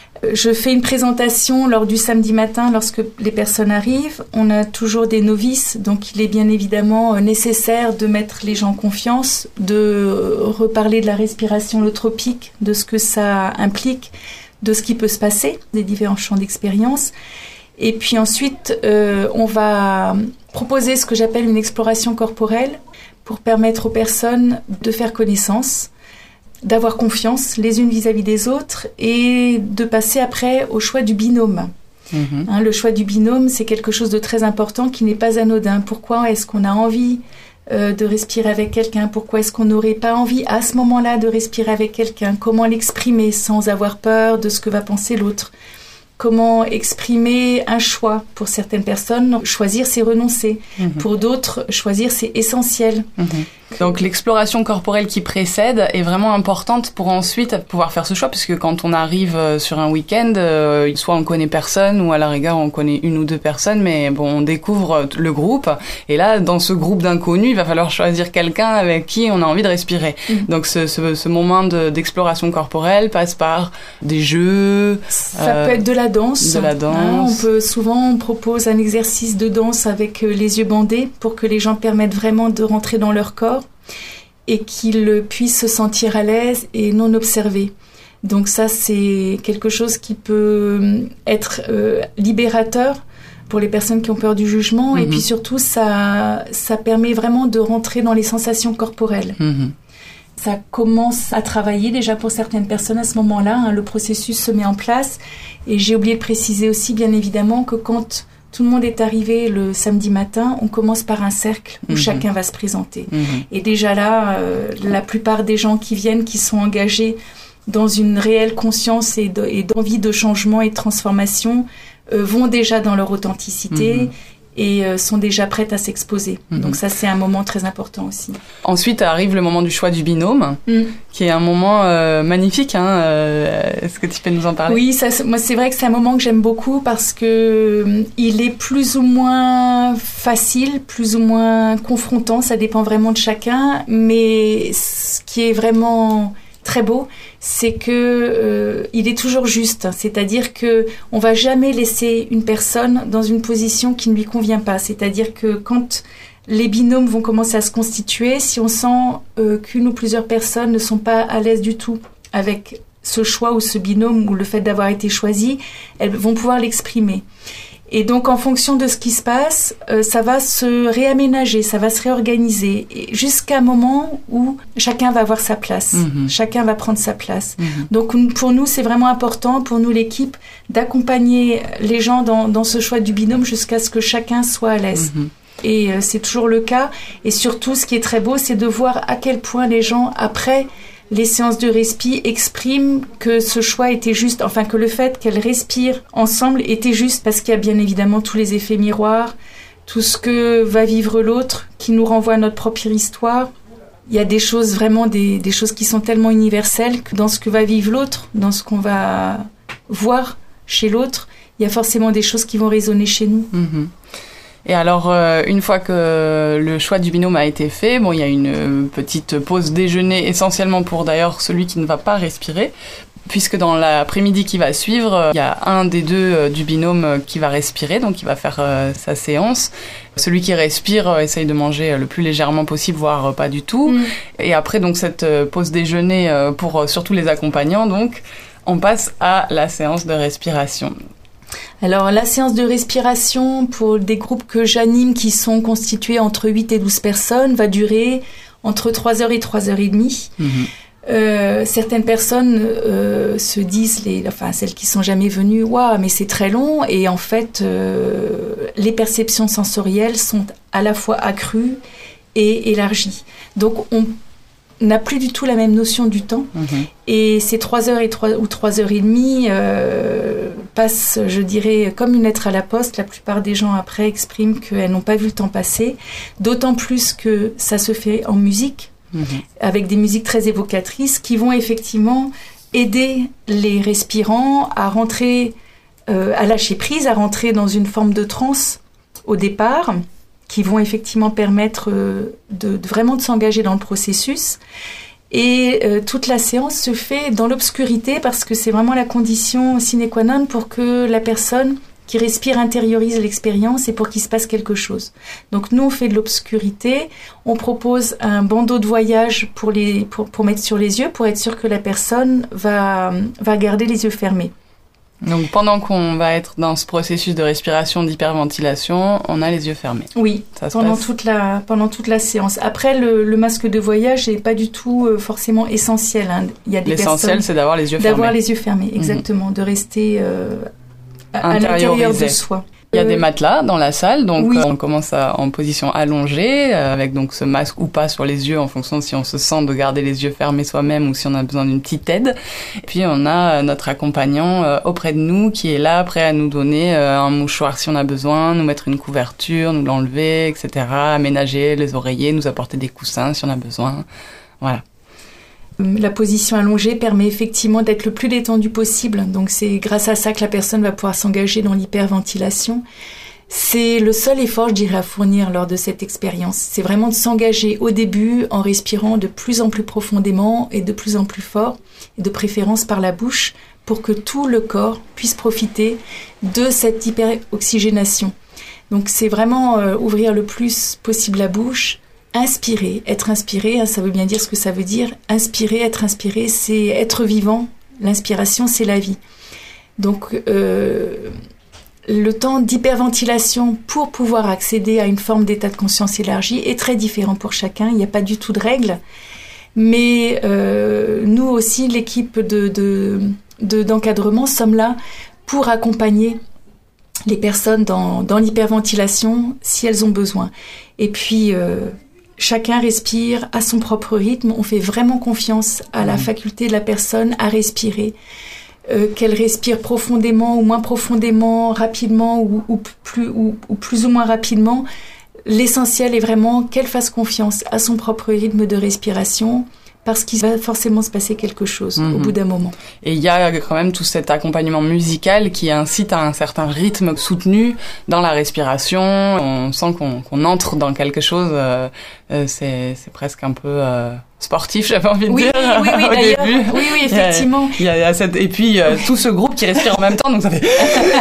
Je fais une présentation lors du samedi matin lorsque les personnes arrivent. On a toujours des novices, donc il est bien évidemment nécessaire de mettre les gens en confiance, de reparler de la respiration holotropique, de ce que ça implique, de ce qui peut se passer, des différents champs d'expérience. Et puis ensuite, euh, on va proposer ce que j'appelle une exploration corporelle pour permettre aux personnes de faire connaissance, d'avoir confiance les unes vis-à-vis des autres et de passer après au choix du binôme. Mmh. Hein, le choix du binôme, c'est quelque chose de très important qui n'est pas anodin. Pourquoi est-ce qu'on a envie euh, de respirer avec quelqu'un ? Pourquoi est-ce qu'on n'aurait pas envie à ce moment-là de respirer avec quelqu'un ? Comment l'exprimer sans avoir peur de ce que va penser l'autre ? Comment exprimer un choix ? Pour certaines personnes, choisir, c'est renoncer. Mmh. Pour d'autres, choisir, c'est essentiel. Mmh. Donc l'exploration corporelle qui précède est vraiment importante pour ensuite pouvoir faire ce choix, puisque quand on arrive sur un week-end, euh, soit on connaît personne, ou à la rigueur on connaît une ou deux personnes, mais bon, on découvre le groupe, et là, dans ce groupe d'inconnus, il va falloir choisir quelqu'un avec qui on a envie de respirer. Mmh. Donc ce, ce, ce moment de, d'exploration corporelle passe par des jeux... Ça euh, peut être de la danse. De la danse. Hein, on peut, souvent, on propose un exercice de danse avec les yeux bandés pour que les gens permettent vraiment de rentrer dans leur corps et qu'ils puissent se sentir à l'aise et non observés. Donc ça, c'est quelque chose qui peut être euh, libérateur pour les personnes qui ont peur du jugement. Mm-hmm. Et puis surtout, ça, ça permet vraiment de rentrer dans les sensations corporelles. Mm-hmm. Ça commence à travailler déjà pour certaines personnes à ce moment-là. Hein, le processus se met en place. Et j'ai oublié de préciser aussi, bien évidemment, que quand tout le monde est arrivé le samedi matin, on commence par un cercle où mmh. chacun va se présenter. Mmh. Et déjà là, euh, la plupart des gens qui viennent, qui sont engagés dans une réelle conscience et, de, et d'envie de changement et de transformation, euh, vont déjà dans leur authenticité mmh. et euh, sont déjà prêtes à s'exposer. Mmh. Donc ça, c'est un moment très important aussi. Ensuite arrive le moment du choix du binôme, mmh. qui est un moment euh, magnifique. Hein, euh, est-ce que tu peux nous en parler ? Oui, ça, moi, c'est vrai que c'est un moment que j'aime beaucoup parce que euh, il est plus ou moins facile, plus ou moins confrontant. Ça dépend vraiment de chacun. Mais ce qui est vraiment très beau, c'est que euh, il est toujours juste. C'est-à-dire que on va jamais laisser une personne dans une position qui ne lui convient pas. C'est-à-dire que quand les binômes vont commencer à se constituer, si on sent euh, qu'une ou plusieurs personnes ne sont pas à l'aise du tout avec ce choix ou ce binôme ou le fait d'avoir été choisi, elles vont pouvoir l'exprimer. Et donc, en fonction de ce qui se passe, euh, ça va se réaménager, ça va se réorganiser, et jusqu'à un moment où chacun va avoir sa place, mmh. chacun va prendre sa place. Mmh. Donc, pour nous, c'est vraiment important, pour nous, l'équipe, d'accompagner les gens dans, dans ce choix du binôme jusqu'à ce que chacun soit à l'aise. Mmh. Et euh, c'est toujours le cas. Et surtout, ce qui est très beau, c'est de voir à quel point les gens, après les séances de respi, expriment que ce choix était juste, enfin que le fait qu'elles respirent ensemble était juste, parce qu'il y a bien évidemment tous les effets miroirs, tout ce que va vivre l'autre, qui nous renvoie à notre propre histoire. Il y a des choses vraiment, des, des choses qui sont tellement universelles que dans ce que va vivre l'autre, dans ce qu'on va voir chez l'autre, il y a forcément des choses qui vont résonner chez nous. Mmh. Et alors, euh, une fois que le choix du binôme a été fait, bon, il y a une euh, petite pause déjeuner, essentiellement pour d'ailleurs celui qui ne va pas respirer, puisque dans l'après-midi qui va suivre, euh, il y a un des deux euh, du binôme euh, qui va respirer, donc il va faire euh, sa séance. Celui qui respire euh, essaye de manger euh, le plus légèrement possible, voire euh, pas du tout. Mmh. Et après, donc, cette euh, pause déjeuner euh, pour euh, surtout les accompagnants, donc, on passe à la séance de respiration. Alors, la séance de respiration pour des groupes que j'anime qui sont constitués entre huit et douze personnes va durer entre trois heures et trois heures trente. Mmh. Euh, certaines personnes euh, se disent, les, enfin celles qui sont jamais venues, waouh, mais c'est très long. Et en fait, euh, les perceptions sensorielles sont à la fois accrues et élargies. Donc on n'a plus du tout la même notion du temps. Mmh. Et ces trois heures et trois, ou trois heures et demie euh, passent, je dirais, comme une lettre à la poste. La plupart des gens après expriment qu'elles n'ont pas vu le temps passer. D'autant plus que ça se fait en musique, mmh. avec des musiques très évocatrices qui vont effectivement aider les respirants à rentrer, euh, à lâcher prise, à rentrer dans une forme de transe au départ, qui vont effectivement permettre euh, de, de vraiment de s'engager dans le processus. Et euh, toute la séance se fait dans l'obscurité parce que c'est vraiment la condition sine qua non pour que la personne qui respire intériorise l'expérience et pour qu'il se passe quelque chose. Donc nous, on fait de l'obscurité, on propose un bandeau de voyage pour, les, pour, pour mettre sur les yeux, pour être sûr que la personne va, va garder les yeux fermés. Donc pendant qu'on va être dans ce processus de respiration, d'hyperventilation, on a les yeux fermés. Oui, ça se pendant, passe. toute la, pendant toute la séance. Après, le, le masque de voyage n'est pas du tout euh, forcément essentiel. Hein. Il y a des L'essentiel, personnes, c'est d'avoir les yeux fermés. D'avoir les yeux fermés, exactement. Mmh. De rester euh, à, à l'intérieur de soi. Il y a des matelas dans la salle, donc oui. euh, on commence à, en position allongée, euh, avec donc ce masque ou pas sur les yeux, en fonction de si on se sent de garder les yeux fermés soi-même ou si on a besoin d'une petite aide. Et puis on a euh, notre accompagnant euh, auprès de nous qui est là, prêt à nous donner euh, un mouchoir si on a besoin, nous mettre une couverture, nous l'enlever, et cetera. Aménager les oreillers, nous apporter des coussins si on a besoin. Voilà. La position allongée permet effectivement d'être le plus détendu possible. Donc c'est grâce à ça que la personne va pouvoir s'engager dans l'hyperventilation. C'est le seul effort, je dirais, à fournir lors de cette expérience. C'est vraiment de s'engager au début en respirant de plus en plus profondément et de plus en plus fort, et de préférence par la bouche, pour que tout le corps puisse profiter de cette hyperoxygénation. Donc c'est vraiment euh, ouvrir le plus possible la bouche. Inspirer, être inspiré, ça veut bien dire ce que ça veut dire. Inspirer, être inspiré, c'est être vivant. L'inspiration, c'est la vie. Donc, euh, le temps d'hyperventilation pour pouvoir accéder à une forme d'état de conscience élargi est très différent pour chacun. Il n'y a pas du tout de règles. Mais euh, nous aussi, l'équipe de, de, de, d'encadrement, sommes là pour accompagner les personnes dans, dans l'hyperventilation si elles ont besoin. Et puis... Euh, Chacun respire à son propre rythme. On fait vraiment confiance à la faculté de la personne à respirer. Euh, qu'elle respire profondément ou moins profondément, rapidement ou, ou, plus, ou, ou plus ou moins rapidement. L'essentiel est vraiment qu'elle fasse confiance à son propre rythme de respiration parce qu'il va forcément se passer quelque chose mmh. au bout d'un moment. Et il y a quand même tout cet accompagnement musical qui incite à un certain rythme soutenu dans la respiration. On sent qu'on, qu'on entre dans quelque chose, euh, euh, c'est, c'est presque un peu euh, sportif, j'avais envie de oui, dire, oui, oui, au d'ailleurs, début. Oui, oui, effectivement. Il y a, il y a cette, et puis euh, tout ce groupe qui respire en même temps, donc ça fait...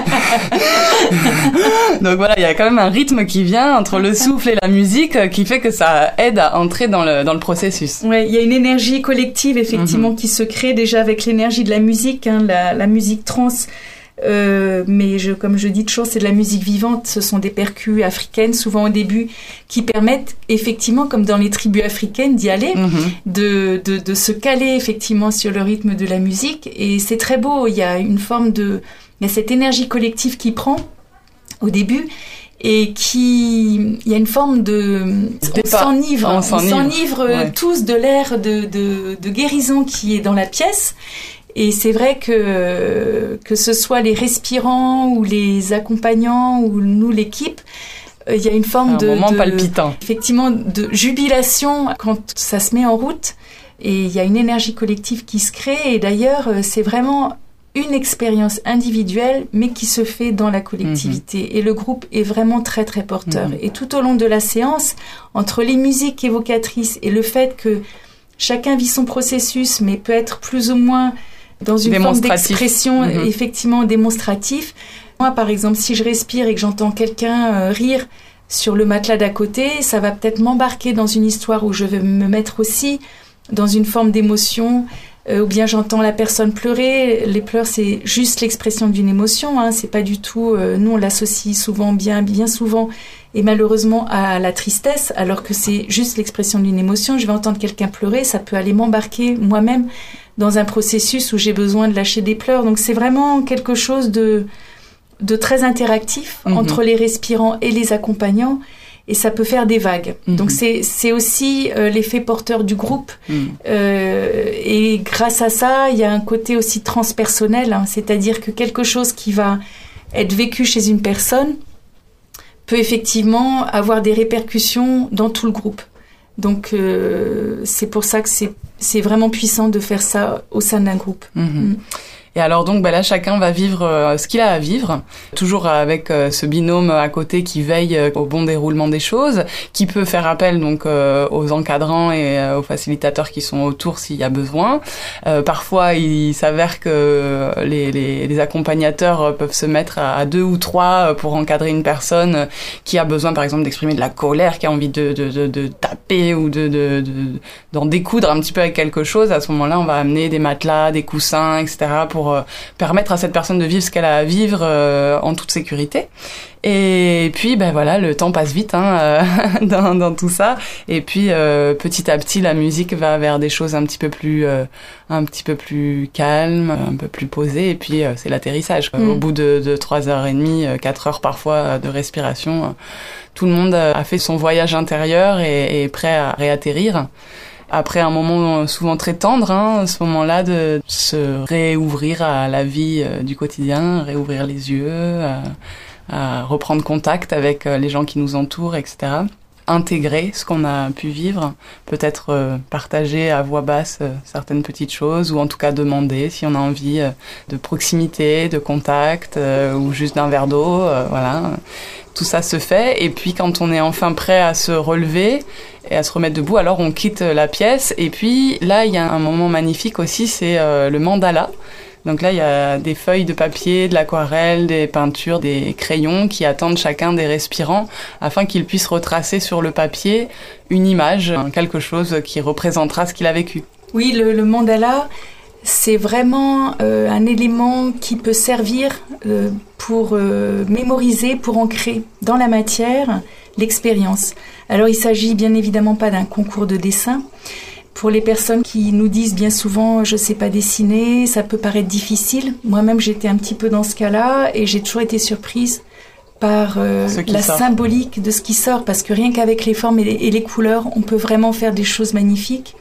Donc voilà, il y a quand même un rythme qui vient entre le souffle et la musique qui fait que ça aide à entrer dans le, dans le processus. Ouais, il y a une énergie collective, effectivement, mm-hmm. qui se crée déjà avec l'énergie de la musique, hein, la, la musique trans. Euh, mais je, comme je dis toujours, c'est de la musique vivante. Ce sont des percus africaines, souvent au début, qui permettent effectivement, comme dans les tribus africaines, d'y aller, mm-hmm. de, de, de se caler effectivement sur le rythme de la musique. Et c'est très beau. Il y a une forme de, il y a cette énergie collective qui prend au début. Et qui, il y a une forme de, on s'enivre, on s'enivre, on s'enivre ouais. tous de l'air de, de, de guérison qui est dans la pièce. Et c'est vrai que, que ce soit les respirants ou les accompagnants ou nous, l'équipe, il y a une forme un de... moment de, palpitant. Effectivement, de jubilation quand ça se met en route. Et il y a une énergie collective qui se crée. Et d'ailleurs, c'est vraiment une expérience individuelle, mais qui se fait dans la collectivité. Mmh. Et le groupe est vraiment très, très porteur. Mmh. Et tout au long de la séance, entre les musiques évocatrices et le fait que chacun vit son processus, mais peut être plus ou moins dans une forme d'expression, mmh. effectivement, démonstratif. Moi, par exemple, si je respire et que j'entends quelqu'un euh, rire sur le matelas d'à côté, ça va peut-être m'embarquer dans une histoire où je vais me mettre aussi dans une forme d'émotion, euh, ou bien j'entends la personne pleurer. Les pleurs, c'est juste l'expression d'une émotion, hein, c'est pas du tout... Euh, nous, on l'associe souvent, bien, bien souvent, et malheureusement, à la tristesse, alors que c'est juste l'expression d'une émotion. Je vais entendre quelqu'un pleurer, ça peut aller m'embarquer moi-même dans un processus où j'ai besoin de lâcher des pleurs. Donc c'est vraiment quelque chose de... de très interactif mmh. entre les respirants et les accompagnants. Et ça peut faire des vagues. Mmh. Donc c'est c'est aussi euh, l'effet porteur du groupe. Mmh. Euh, et grâce à ça, il y a un côté aussi transpersonnel, hein, c'est-à-dire que quelque chose qui va être vécu chez une personne peut effectivement avoir des répercussions dans tout le groupe. Donc euh, c'est pour ça que c'est c'est vraiment puissant de faire ça au sein d'un groupe. Mmh. Mmh. Et alors donc bah là chacun va vivre euh, ce qu'il a à vivre, toujours avec euh, ce binôme à côté qui veille euh, au bon déroulement des choses, qui peut faire appel donc euh, aux encadrants et euh, aux facilitateurs qui sont autour s'il y a besoin. Euh, parfois il s'avère que les, les, les accompagnateurs peuvent se mettre à, à deux ou trois pour encadrer une personne qui a besoin par exemple d'exprimer de la colère, qui a envie de, de, de, de taper ou de, de, de, d'en découdre un petit peu avec quelque chose. À ce moment-là on va amener des matelas, des coussins, et cetera pour pour permettre à cette personne de vivre ce qu'elle a à vivre euh, en toute sécurité. Et puis ben voilà, le temps passe vite hein, euh, dans, dans tout ça. Et puis euh, petit à petit, la musique va vers des choses un petit peu plus, euh, un petit peu plus calmes, un peu plus posées. Et puis euh, c'est l'atterrissage. Mmh. Au bout de, de trois heures et demie, quatre heures parfois de respiration, euh, tout le monde a fait son voyage intérieur et, et est prêt à réatterrir. Après un moment souvent très tendre, hein, ce moment-là de se réouvrir à la vie euh, du quotidien, réouvrir les yeux, à, à reprendre contact avec euh, les gens qui nous entourent, et cetera. Intégrer ce qu'on a pu vivre, peut-être euh, partager à voix basse euh, certaines petites choses, ou en tout cas demander si on a envie euh, de proximité, de contact, euh, ou juste d'un verre d'eau, euh, voilà. Tout ça se fait, et puis quand on est enfin prêt à se relever et à se remettre debout, alors on quitte la pièce. Et puis là, il y a un moment magnifique aussi, c'est euh, le mandala. Donc là, il y a des feuilles de papier, de l'aquarelle, des peintures, des crayons qui attendent chacun des respirants afin qu'ils puissent retracer sur le papier une image, quelque chose qui représentera ce qu'il a vécu. Oui, le, le mandala, c'est vraiment euh, un élément qui peut servir euh, pour euh, mémoriser, pour ancrer dans la matière l'expérience. Alors, il s'agit bien évidemment pas d'un concours de dessin. Pour les personnes qui nous disent bien souvent « je sais pas dessiner », ça peut paraître difficile. Moi-même, j'étais un petit peu dans ce cas-là et j'ai toujours été surprise par euh, la sort. symbolique de ce qui sort, parce que rien qu'avec les formes et les, et les couleurs, on peut vraiment faire des choses magnifiques.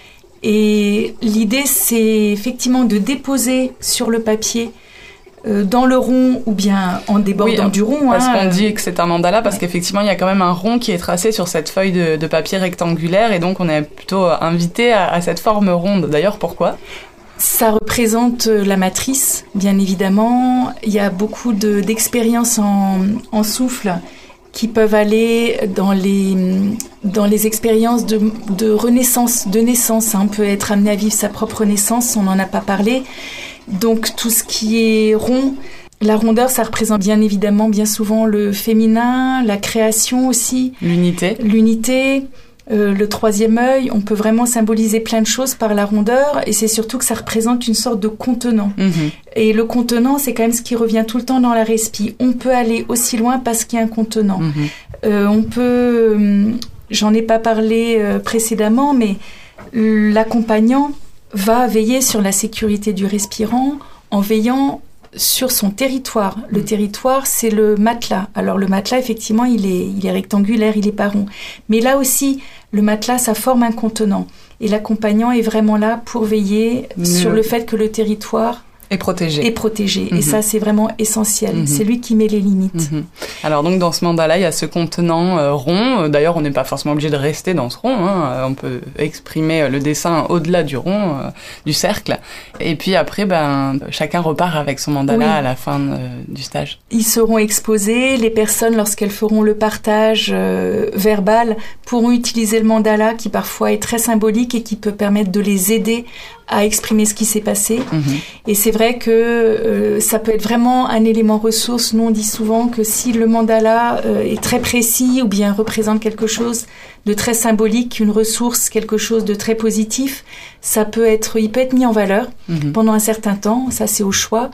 Et l'idée, c'est effectivement de déposer sur le papier, euh, dans le rond ou bien en débordant oui, du rond. Parce hein, qu'on euh... dit que c'est un mandala, parce ouais. qu'effectivement, il y a quand même un rond qui est tracé sur cette feuille de, de papier rectangulaire, et donc on est plutôt invité à, à cette forme ronde. D'ailleurs, pourquoi ? Ça représente la matrice, bien évidemment. Il y a beaucoup de, d'expériences en, en souffle qui peuvent aller dans les, dans les expériences de, de renaissance, de naissance. On peut être amené à vivre sa propre naissance, on n'en a pas parlé. Donc tout ce qui est rond, la rondeur, ça représente bien évidemment, bien souvent le féminin, la création aussi. L'unité. L'unité. Euh, le troisième œil, on peut vraiment symboliser plein de choses par la rondeur, et c'est surtout que ça représente une sorte de contenant. Mmh. Et le contenant, c'est quand même ce qui revient tout le temps dans la respi. On peut aller aussi loin parce qu'il y a un contenant. Mmh. Euh, on peut, euh, j'en ai pas parlé euh, précédemment, mais l'accompagnant va veiller sur la sécurité du respirant en veillant sur son territoire. Le territoire, c'est le matelas. Alors le matelas, effectivement, il est, il est rectangulaire, il est pas rond. Mais là aussi, le matelas, ça forme un contenant. Et l'accompagnant est vraiment là pour veiller mmh. sur le fait que le territoire est protégé. Est protégé. Mmh. Et ça, c'est vraiment essentiel. Mmh. C'est lui qui met les limites. Mmh. Alors donc, dans ce mandala, il y a ce contenant euh, rond. D'ailleurs, on n'est pas forcément obligé de rester dans ce rond. Hein. On peut exprimer le dessin au-delà du rond, euh, du cercle. Et puis après, ben, chacun repart avec son mandala oui. à la fin euh, du stage. Ils seront exposés. Les personnes, lorsqu'elles feront le partage euh, verbal, pourront utiliser le mandala qui parfois est très symbolique et qui peut permettre de les aider à exprimer ce qui s'est passé. Mmh. Et c'est vrai que euh, ça peut être vraiment un élément ressource. Nous, on dit souvent que si le mandala euh, est très précis ou bien représente quelque chose de très symbolique, une ressource, quelque chose de très positif, ça peut être, il peut être mis en valeur mmh. pendant un certain temps, ça c'est au choix,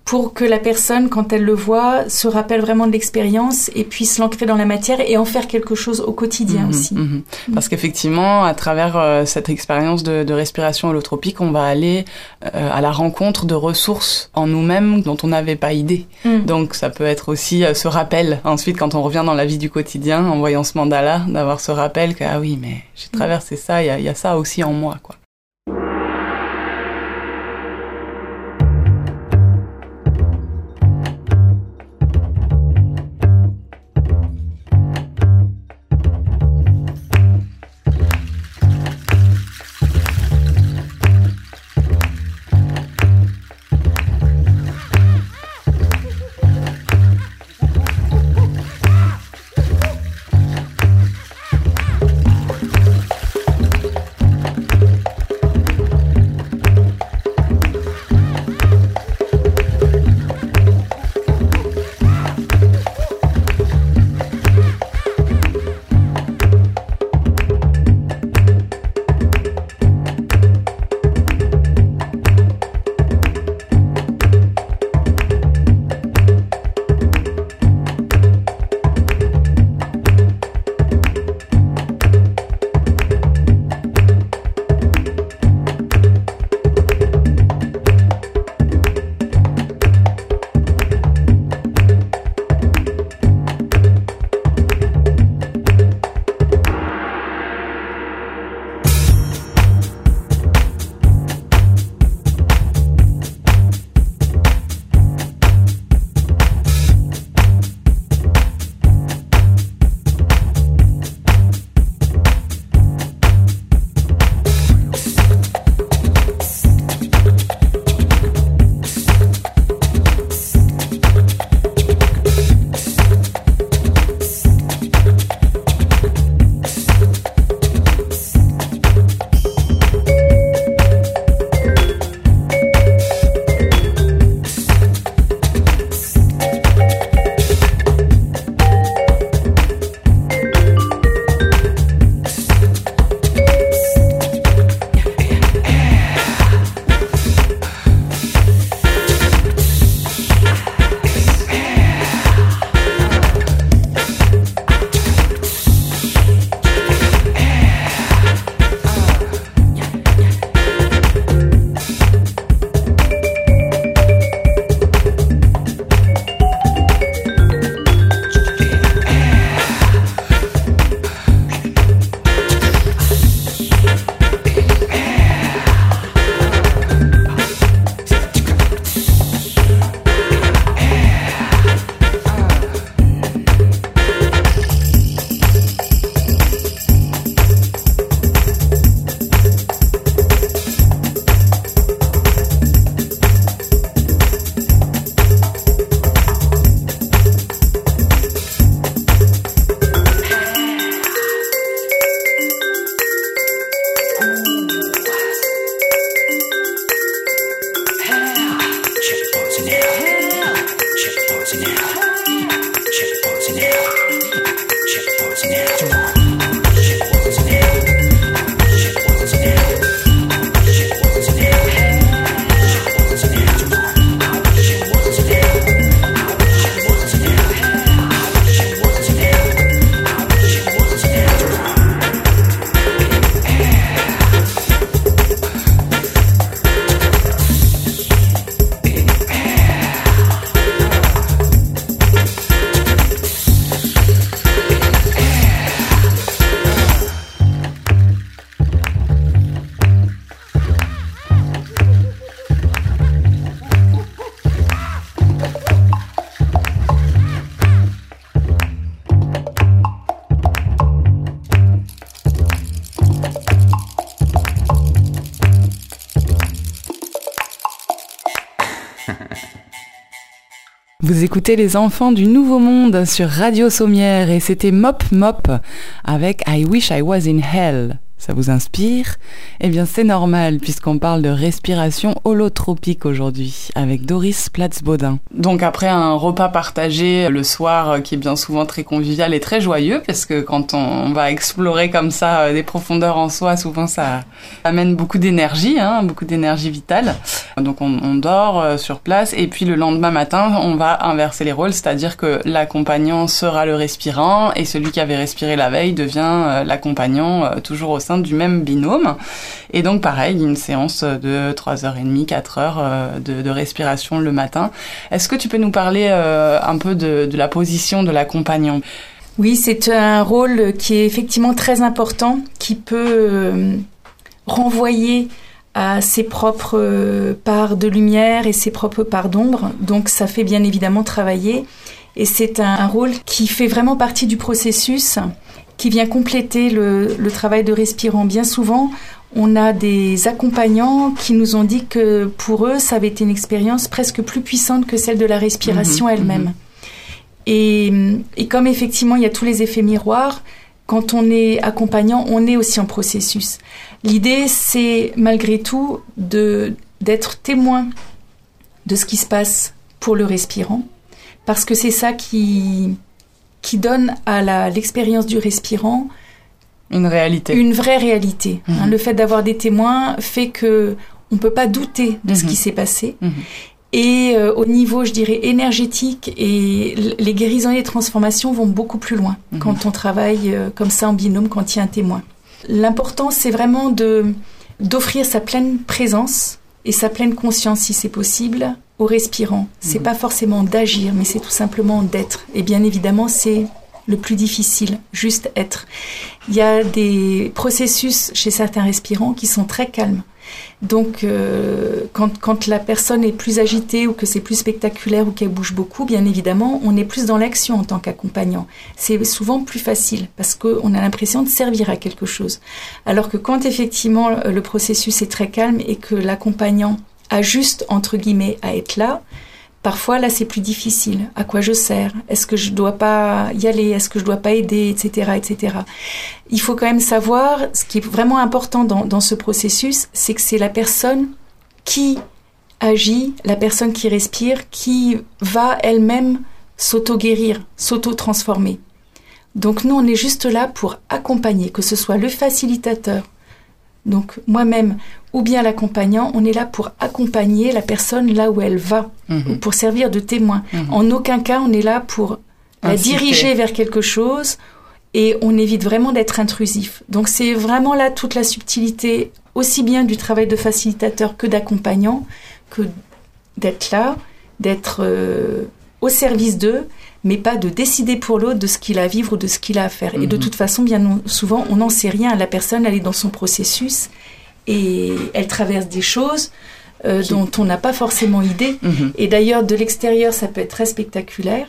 pour que la personne, quand elle le voit, se rappelle vraiment de l'expérience et puisse l'ancrer dans la matière et en faire quelque chose au quotidien mmh, aussi. Mmh. Parce qu'effectivement, à travers euh, cette expérience de, de respiration holotropique, on va aller euh, à la rencontre de ressources en nous-mêmes dont on n'avait pas idée. Mmh. Donc ça peut être aussi euh, ce rappel, ensuite quand on revient dans la vie du quotidien, en voyant ce mandala, d'avoir ce rappel que, ah oui, mais j'ai traversé ça, il y, y a ça aussi en moi, quoi. Vous écoutez Les Enfants du Nouveau Monde sur Radio Sommière et c'était Mop Mop avec I Wish I Was in Hell. Ça vous inspire ? Eh bien, c'est normal puisqu'on parle de respiration holotropique aujourd'hui avec Doris Platz-Baudin. Donc après un repas partagé le soir qui est bien souvent très convivial et très joyeux parce que quand on va explorer comme ça des profondeurs en soi, souvent ça amène beaucoup d'énergie, hein, beaucoup d'énergie vitale. Donc on, on dort sur place et puis le lendemain matin, on va inverser les rôles, c'est-à-dire que l'accompagnant sera le respirant et celui qui avait respiré la veille devient l'accompagnant toujours au sein du même binôme. Et donc pareil, une séance de trois heures trente, quatre heures de, de respiration le matin. Est-ce que tu peux nous parler euh, un peu de, de la position de l'accompagnant ? Oui, c'est un rôle qui est effectivement très important, qui peut euh, renvoyer à ses propres euh, parts de lumière et ses propres parts d'ombre. Donc ça fait bien évidemment travailler. Et c'est un, un rôle qui fait vraiment partie du processus, qui vient compléter le, le travail de respirant. Bien souvent, on a des accompagnants qui nous ont dit que pour eux, ça avait été une expérience presque plus puissante que celle de la respiration mmh, elle-même. Mmh. Et, et comme effectivement, il y a tous les effets miroirs, quand on est accompagnant, on est aussi en processus. L'idée, c'est malgré tout de, d'être témoin de ce qui se passe pour le respirant, parce que c'est ça qui... qui donne à la, l'expérience du respirant une réalité, une vraie réalité. Mmh. Hein, le fait d'avoir des témoins fait que on peut pas douter de mmh. ce qui s'est passé. Mmh. Et euh, au niveau, je dirais, énergétique, et l- les guérisons et les transformations vont beaucoup plus loin mmh. quand on travaille euh, comme ça en binôme, quand il y a un témoin. L'important, c'est vraiment de d'offrir sa pleine présence et sa pleine conscience, si c'est possible, au respirant. C'est mmh. pas forcément d'agir, mais c'est tout simplement d'être. Et bien évidemment, c'est le plus difficile, juste être. Il y a des processus chez certains respirants qui sont très calmes. Donc, euh, quand, quand la personne est plus agitée ou que c'est plus spectaculaire ou qu'elle bouge beaucoup, bien évidemment, on est plus dans l'action en tant qu'accompagnant. C'est souvent plus facile parce qu'on a l'impression de servir à quelque chose. Alors que quand effectivement le processus est très calme et que l'accompagnant a juste, entre guillemets, à être là, parfois, là, c'est plus difficile. À quoi je sers ? Est-ce que je dois pas y aller ? Est-ce que je dois pas aider ? Etc., et cetera. Il faut quand même savoir, ce qui est vraiment important dans, dans ce processus, c'est que c'est la personne qui agit, la personne qui respire, qui va elle-même s'auto-guérir, s'auto-transformer. Donc nous, on est juste là pour accompagner, que ce soit le facilitateur, donc moi-même, ou bien l'accompagnant, on est là pour accompagner la personne là où elle va, mmh. ou pour servir de témoin. Mmh. En aucun cas, on est là pour la Inciter. diriger vers quelque chose, et on évite vraiment d'être intrusif. Donc c'est vraiment là toute la subtilité, aussi bien du travail de facilitateur que d'accompagnant, que d'être là, d'être euh, au service d'eux, mais pas de décider pour l'autre de ce qu'il a à vivre ou de ce qu'il a à faire. Mmh. Et de toute façon, bien souvent, on n'en sait rien. La personne, elle est dans son processus et elle traverse des choses euh, qui... dont on n'a pas forcément idée. Mmh. Et d'ailleurs, de l'extérieur, ça peut être très spectaculaire.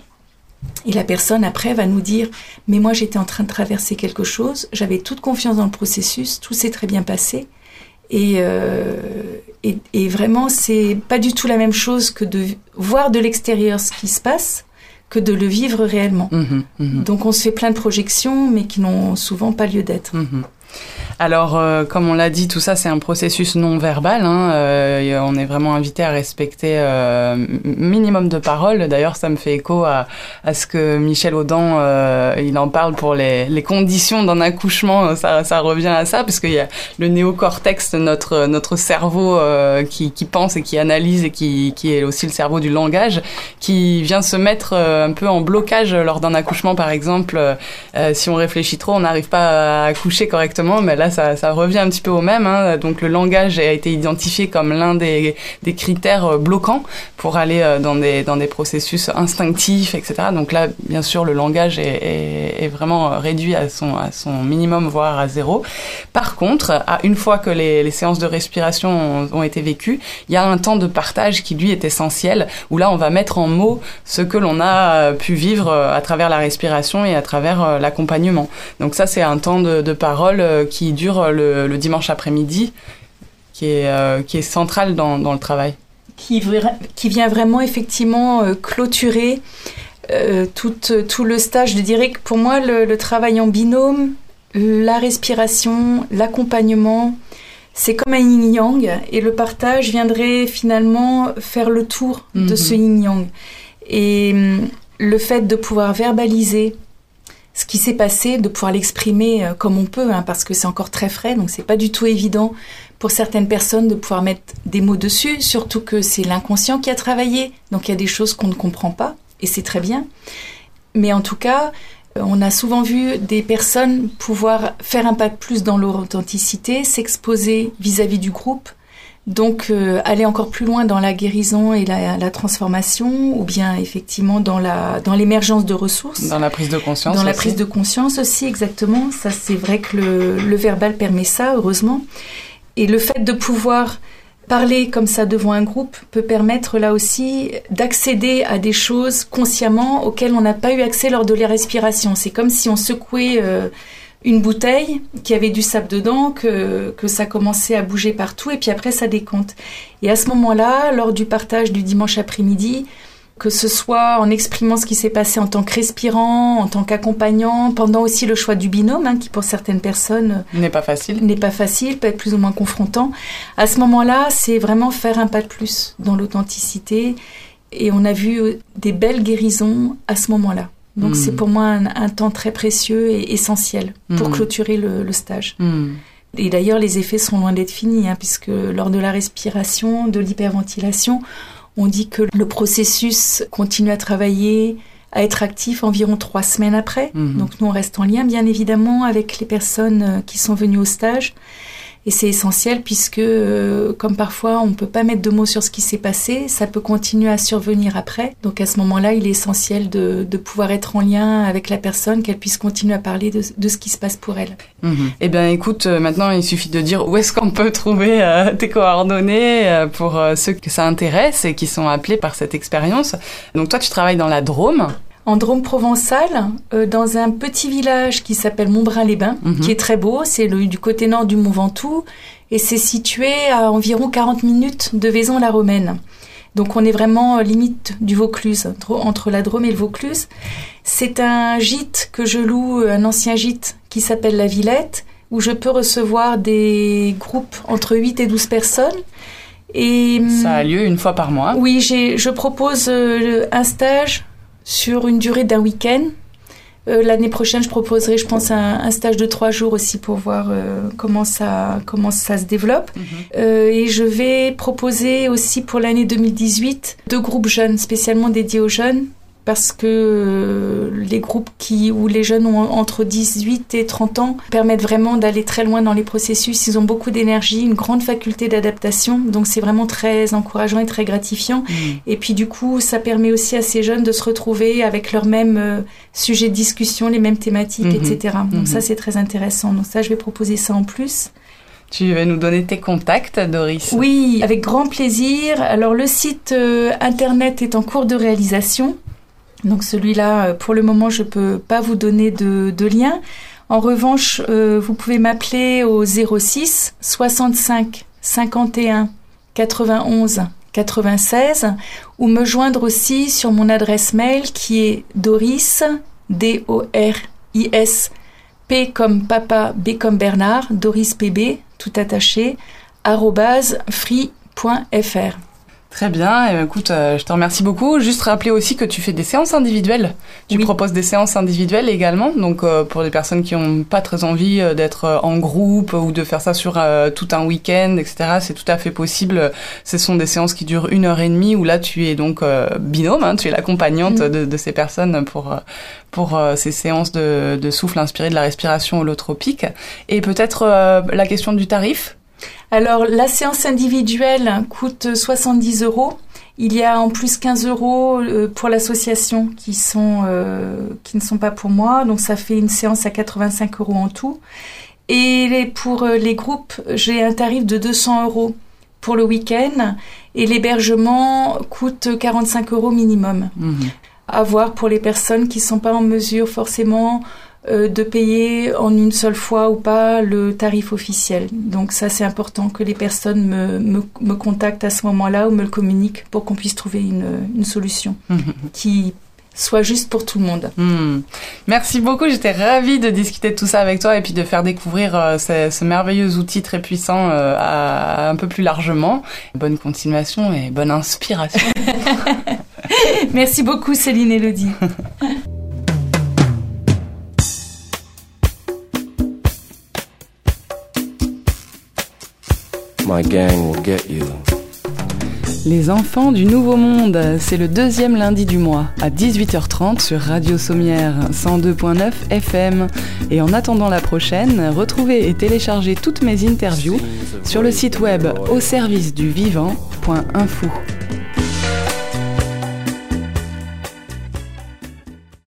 Et la personne, après, va nous dire « Mais moi, j'étais en train de traverser quelque chose. J'avais toute confiance dans le processus. Tout s'est très bien passé. » Et, euh, et, et vraiment, c'est pas du tout la même chose que de voir de l'extérieur ce qui se passe que de le vivre réellement. Mmh, mmh. Donc on se fait plein de projections, mais qui n'ont souvent pas lieu d'être. Mmh. Alors, euh, comme on l'a dit, tout ça, c'est un processus non verbal. Hein, euh, on est vraiment invité à respecter euh, minimum de paroles. D'ailleurs, ça me fait écho à, à ce que Michel Audin, euh, il en parle pour les, les conditions d'un accouchement. Ça, ça revient à ça, parce qu'il y a le néocortex, notre notre cerveau euh, qui, qui pense et qui analyse et qui, qui est aussi le cerveau du langage, qui vient se mettre euh, un peu en blocage lors d'un accouchement, par exemple. Euh, si on réfléchit trop, on n'arrive pas à accoucher correctement, mais là, ça, ça revient un petit peu au même. Hein. Donc, le langage a été identifié comme l'un des, des critères bloquants pour aller dans des, dans des processus instinctifs, et cetera. Donc là, bien sûr, le langage est, est, est vraiment réduit à son, à son minimum, voire à zéro. Par contre, à une fois que les, les séances de respiration ont, ont été vécues, il y a un temps de partage qui, lui, est essentiel, où là, on va mettre en mots ce que l'on a pu vivre à travers la respiration et à travers l'accompagnement. Donc ça, c'est un temps de, de parole qui dure le, le dimanche après-midi, qui est, euh, qui est central dans, dans le travail. Qui, qui vient vraiment effectivement euh, clôturer euh, tout, tout le stage. Je dirais que pour moi, le, le travail en binôme la respiration, l'accompagnement, c'est comme un yin-yang et le partage viendrait finalement faire le tour de mmh. ce yin-yang. Et le fait de pouvoir verbaliser ce qui s'est passé, de pouvoir l'exprimer comme on peut, hein, parce que c'est encore très frais, donc c'est pas du tout évident pour certaines personnes de pouvoir mettre des mots dessus, surtout que c'est l'inconscient qui a travaillé, donc il y a des choses qu'on ne comprend pas, et c'est très bien. Mais en tout cas, on a souvent vu des personnes pouvoir faire un pas de plus dans leur authenticité, s'exposer vis-à-vis du groupe, donc euh, aller encore plus loin dans la guérison et la, la transformation, ou bien effectivement dans, la, dans l'émergence de ressources. Dans la prise de conscience Dans aussi. la prise de conscience aussi, exactement. Ça, c'est vrai que le, le verbal permet ça, heureusement. Et le fait de pouvoir parler comme ça devant un groupe peut permettre là aussi d'accéder à des choses consciemment auxquelles on n'a pas eu accès lors de la respiration. C'est comme si on secouait euh, une bouteille qui avait du sable dedans, que, que ça commençait à bouger partout et puis après ça décompte. Et à ce moment-là, lors du partage du dimanche après-midi, que ce soit en exprimant ce qui s'est passé en tant que respirant, en tant qu'accompagnant, pendant aussi le choix du binôme, hein, qui pour certaines personnes n'est pas facile, n'est pas facile, peut être plus ou moins confrontant. À ce moment-là, c'est vraiment faire un pas de plus dans l'authenticité, et on a vu des belles guérisons à ce moment-là. Donc mmh. c'est pour moi un, un temps très précieux et essentiel pour mmh. clôturer le, le stage. Mmh. Et d'ailleurs, les effets sont loin d'être finis, hein, puisque lors de la respiration, de l'hyperventilation, on dit que le processus continue à travailler, à être actif environ trois semaines après. Mmh. Donc nous, on reste en lien, bien évidemment, avec les personnes qui sont venues au stage. Et c'est essentiel puisque, euh, comme parfois, on ne peut pas mettre de mots sur ce qui s'est passé, ça peut continuer à survenir après. Donc à ce moment-là, il est essentiel de, de pouvoir être en lien avec la personne, qu'elle puisse continuer à parler de, de ce qui se passe pour elle. Mmh. Eh bien, écoute, euh, maintenant, il suffit de dire où est-ce qu'on peut trouver euh, tes coordonnées euh, pour euh, ceux que ça intéresse et qui sont appelés par cette expérience. Donc toi, tu travailles dans la Drôme. En Drôme provençale, euh, dans un petit village qui s'appelle Montbrun-les-Bains, mmh. qui est très beau. C'est le, du côté nord du Mont Ventoux et c'est situé à environ quarante minutes de Vaison-la-Romaine. Donc on est vraiment euh, limite du Vaucluse, entre la Drôme et le Vaucluse. C'est un gîte que je loue, un ancien gîte qui s'appelle La Villette, où je peux recevoir des groupes entre huit et douze personnes. Et, ça a lieu une fois par mois. Oui, j'ai, je propose euh, un stage sur une durée d'un week-end. Euh, l'année prochaine, je proposerai, je pense, un, un stage de trois jours aussi pour voir euh, comment ça, comment ça se développe. Mmh. Euh, et je vais proposer aussi pour l'année deux mille dix-huit deux groupes jeunes, spécialement dédiés aux jeunes, parce que euh, les groupes qui, où les jeunes ont entre dix-huit et trente ans permettent vraiment d'aller très loin dans les processus. Ils ont beaucoup d'énergie, une grande faculté d'adaptation, donc c'est vraiment très encourageant et très gratifiant. Mmh. Et puis du coup, ça permet aussi à ces jeunes de se retrouver avec leurs mêmes euh, sujets de discussion, les mêmes thématiques, mmh. et cetera. Donc mmh. ça, c'est très intéressant. Donc ça, je vais proposer ça en plus. Tu vas nous donner tes contacts, Doris? Oui, avec grand plaisir. Alors le site euh, internet est en cours de réalisation. Donc celui-là, pour le moment, je peux pas vous donner de, de lien. En revanche, euh, vous pouvez m'appeler au zéro six soixante-cinq cinquante et un quatre-vingt-onze quatre-vingt-seize ou me joindre aussi sur mon adresse mail qui est Doris, D O R I S, P comme papa, B comme Bernard, Doris P B, tout attaché, arobase free point f r. Très bien, et écoute, euh, je te remercie beaucoup. Juste rappeler aussi que tu fais des séances individuelles. Tu oui. proposes des séances individuelles également, donc euh, pour des personnes qui n'ont pas très envie euh, d'être euh, en groupe ou de faire ça sur euh, tout un week-end, et cetera. C'est tout à fait possible. Ce sont des séances qui durent une heure et demie où là tu es donc euh, binôme, hein, tu es l'accompagnante mmh. de, de ces personnes pour pour euh, ces séances de, de souffle inspiré de la respiration holotropique. Et peut-être euh, la question du tarif. Alors, la séance individuelle coûte soixante-dix euros. Il y a en plus quinze euros pour l'association qui sont euh, qui ne sont pas pour moi. Donc, ça fait une séance à quatre-vingt-cinq euros en tout. Et pour les groupes, j'ai un tarif de deux cents euros pour le week-end. Et l'hébergement coûte quarante-cinq euros minimum. Mmh. À voir pour les personnes qui ne sont pas en mesure forcément de payer en une seule fois ou pas le tarif officiel. Donc ça, c'est important que les personnes me, me, me contactent à ce moment-là ou me le communiquent pour qu'on puisse trouver une, une solution mmh. qui soit juste pour tout le monde. Mmh. Merci beaucoup, j'étais ravie de discuter de tout ça avec toi et puis de faire découvrir euh, ce, ce merveilleux outil très puissant euh, à, à un peu plus largement. Bonne continuation et bonne inspiration. Merci beaucoup Céline Elodie. My gang will get you. Les enfants du Nouveau Monde, c'est le deuxième lundi du mois à dix-huit heures trente sur Radio Sommière cent deux point neuf F M. Et en attendant la prochaine, retrouvez et téléchargez toutes mes interviews sur le site web au service du vivant point info.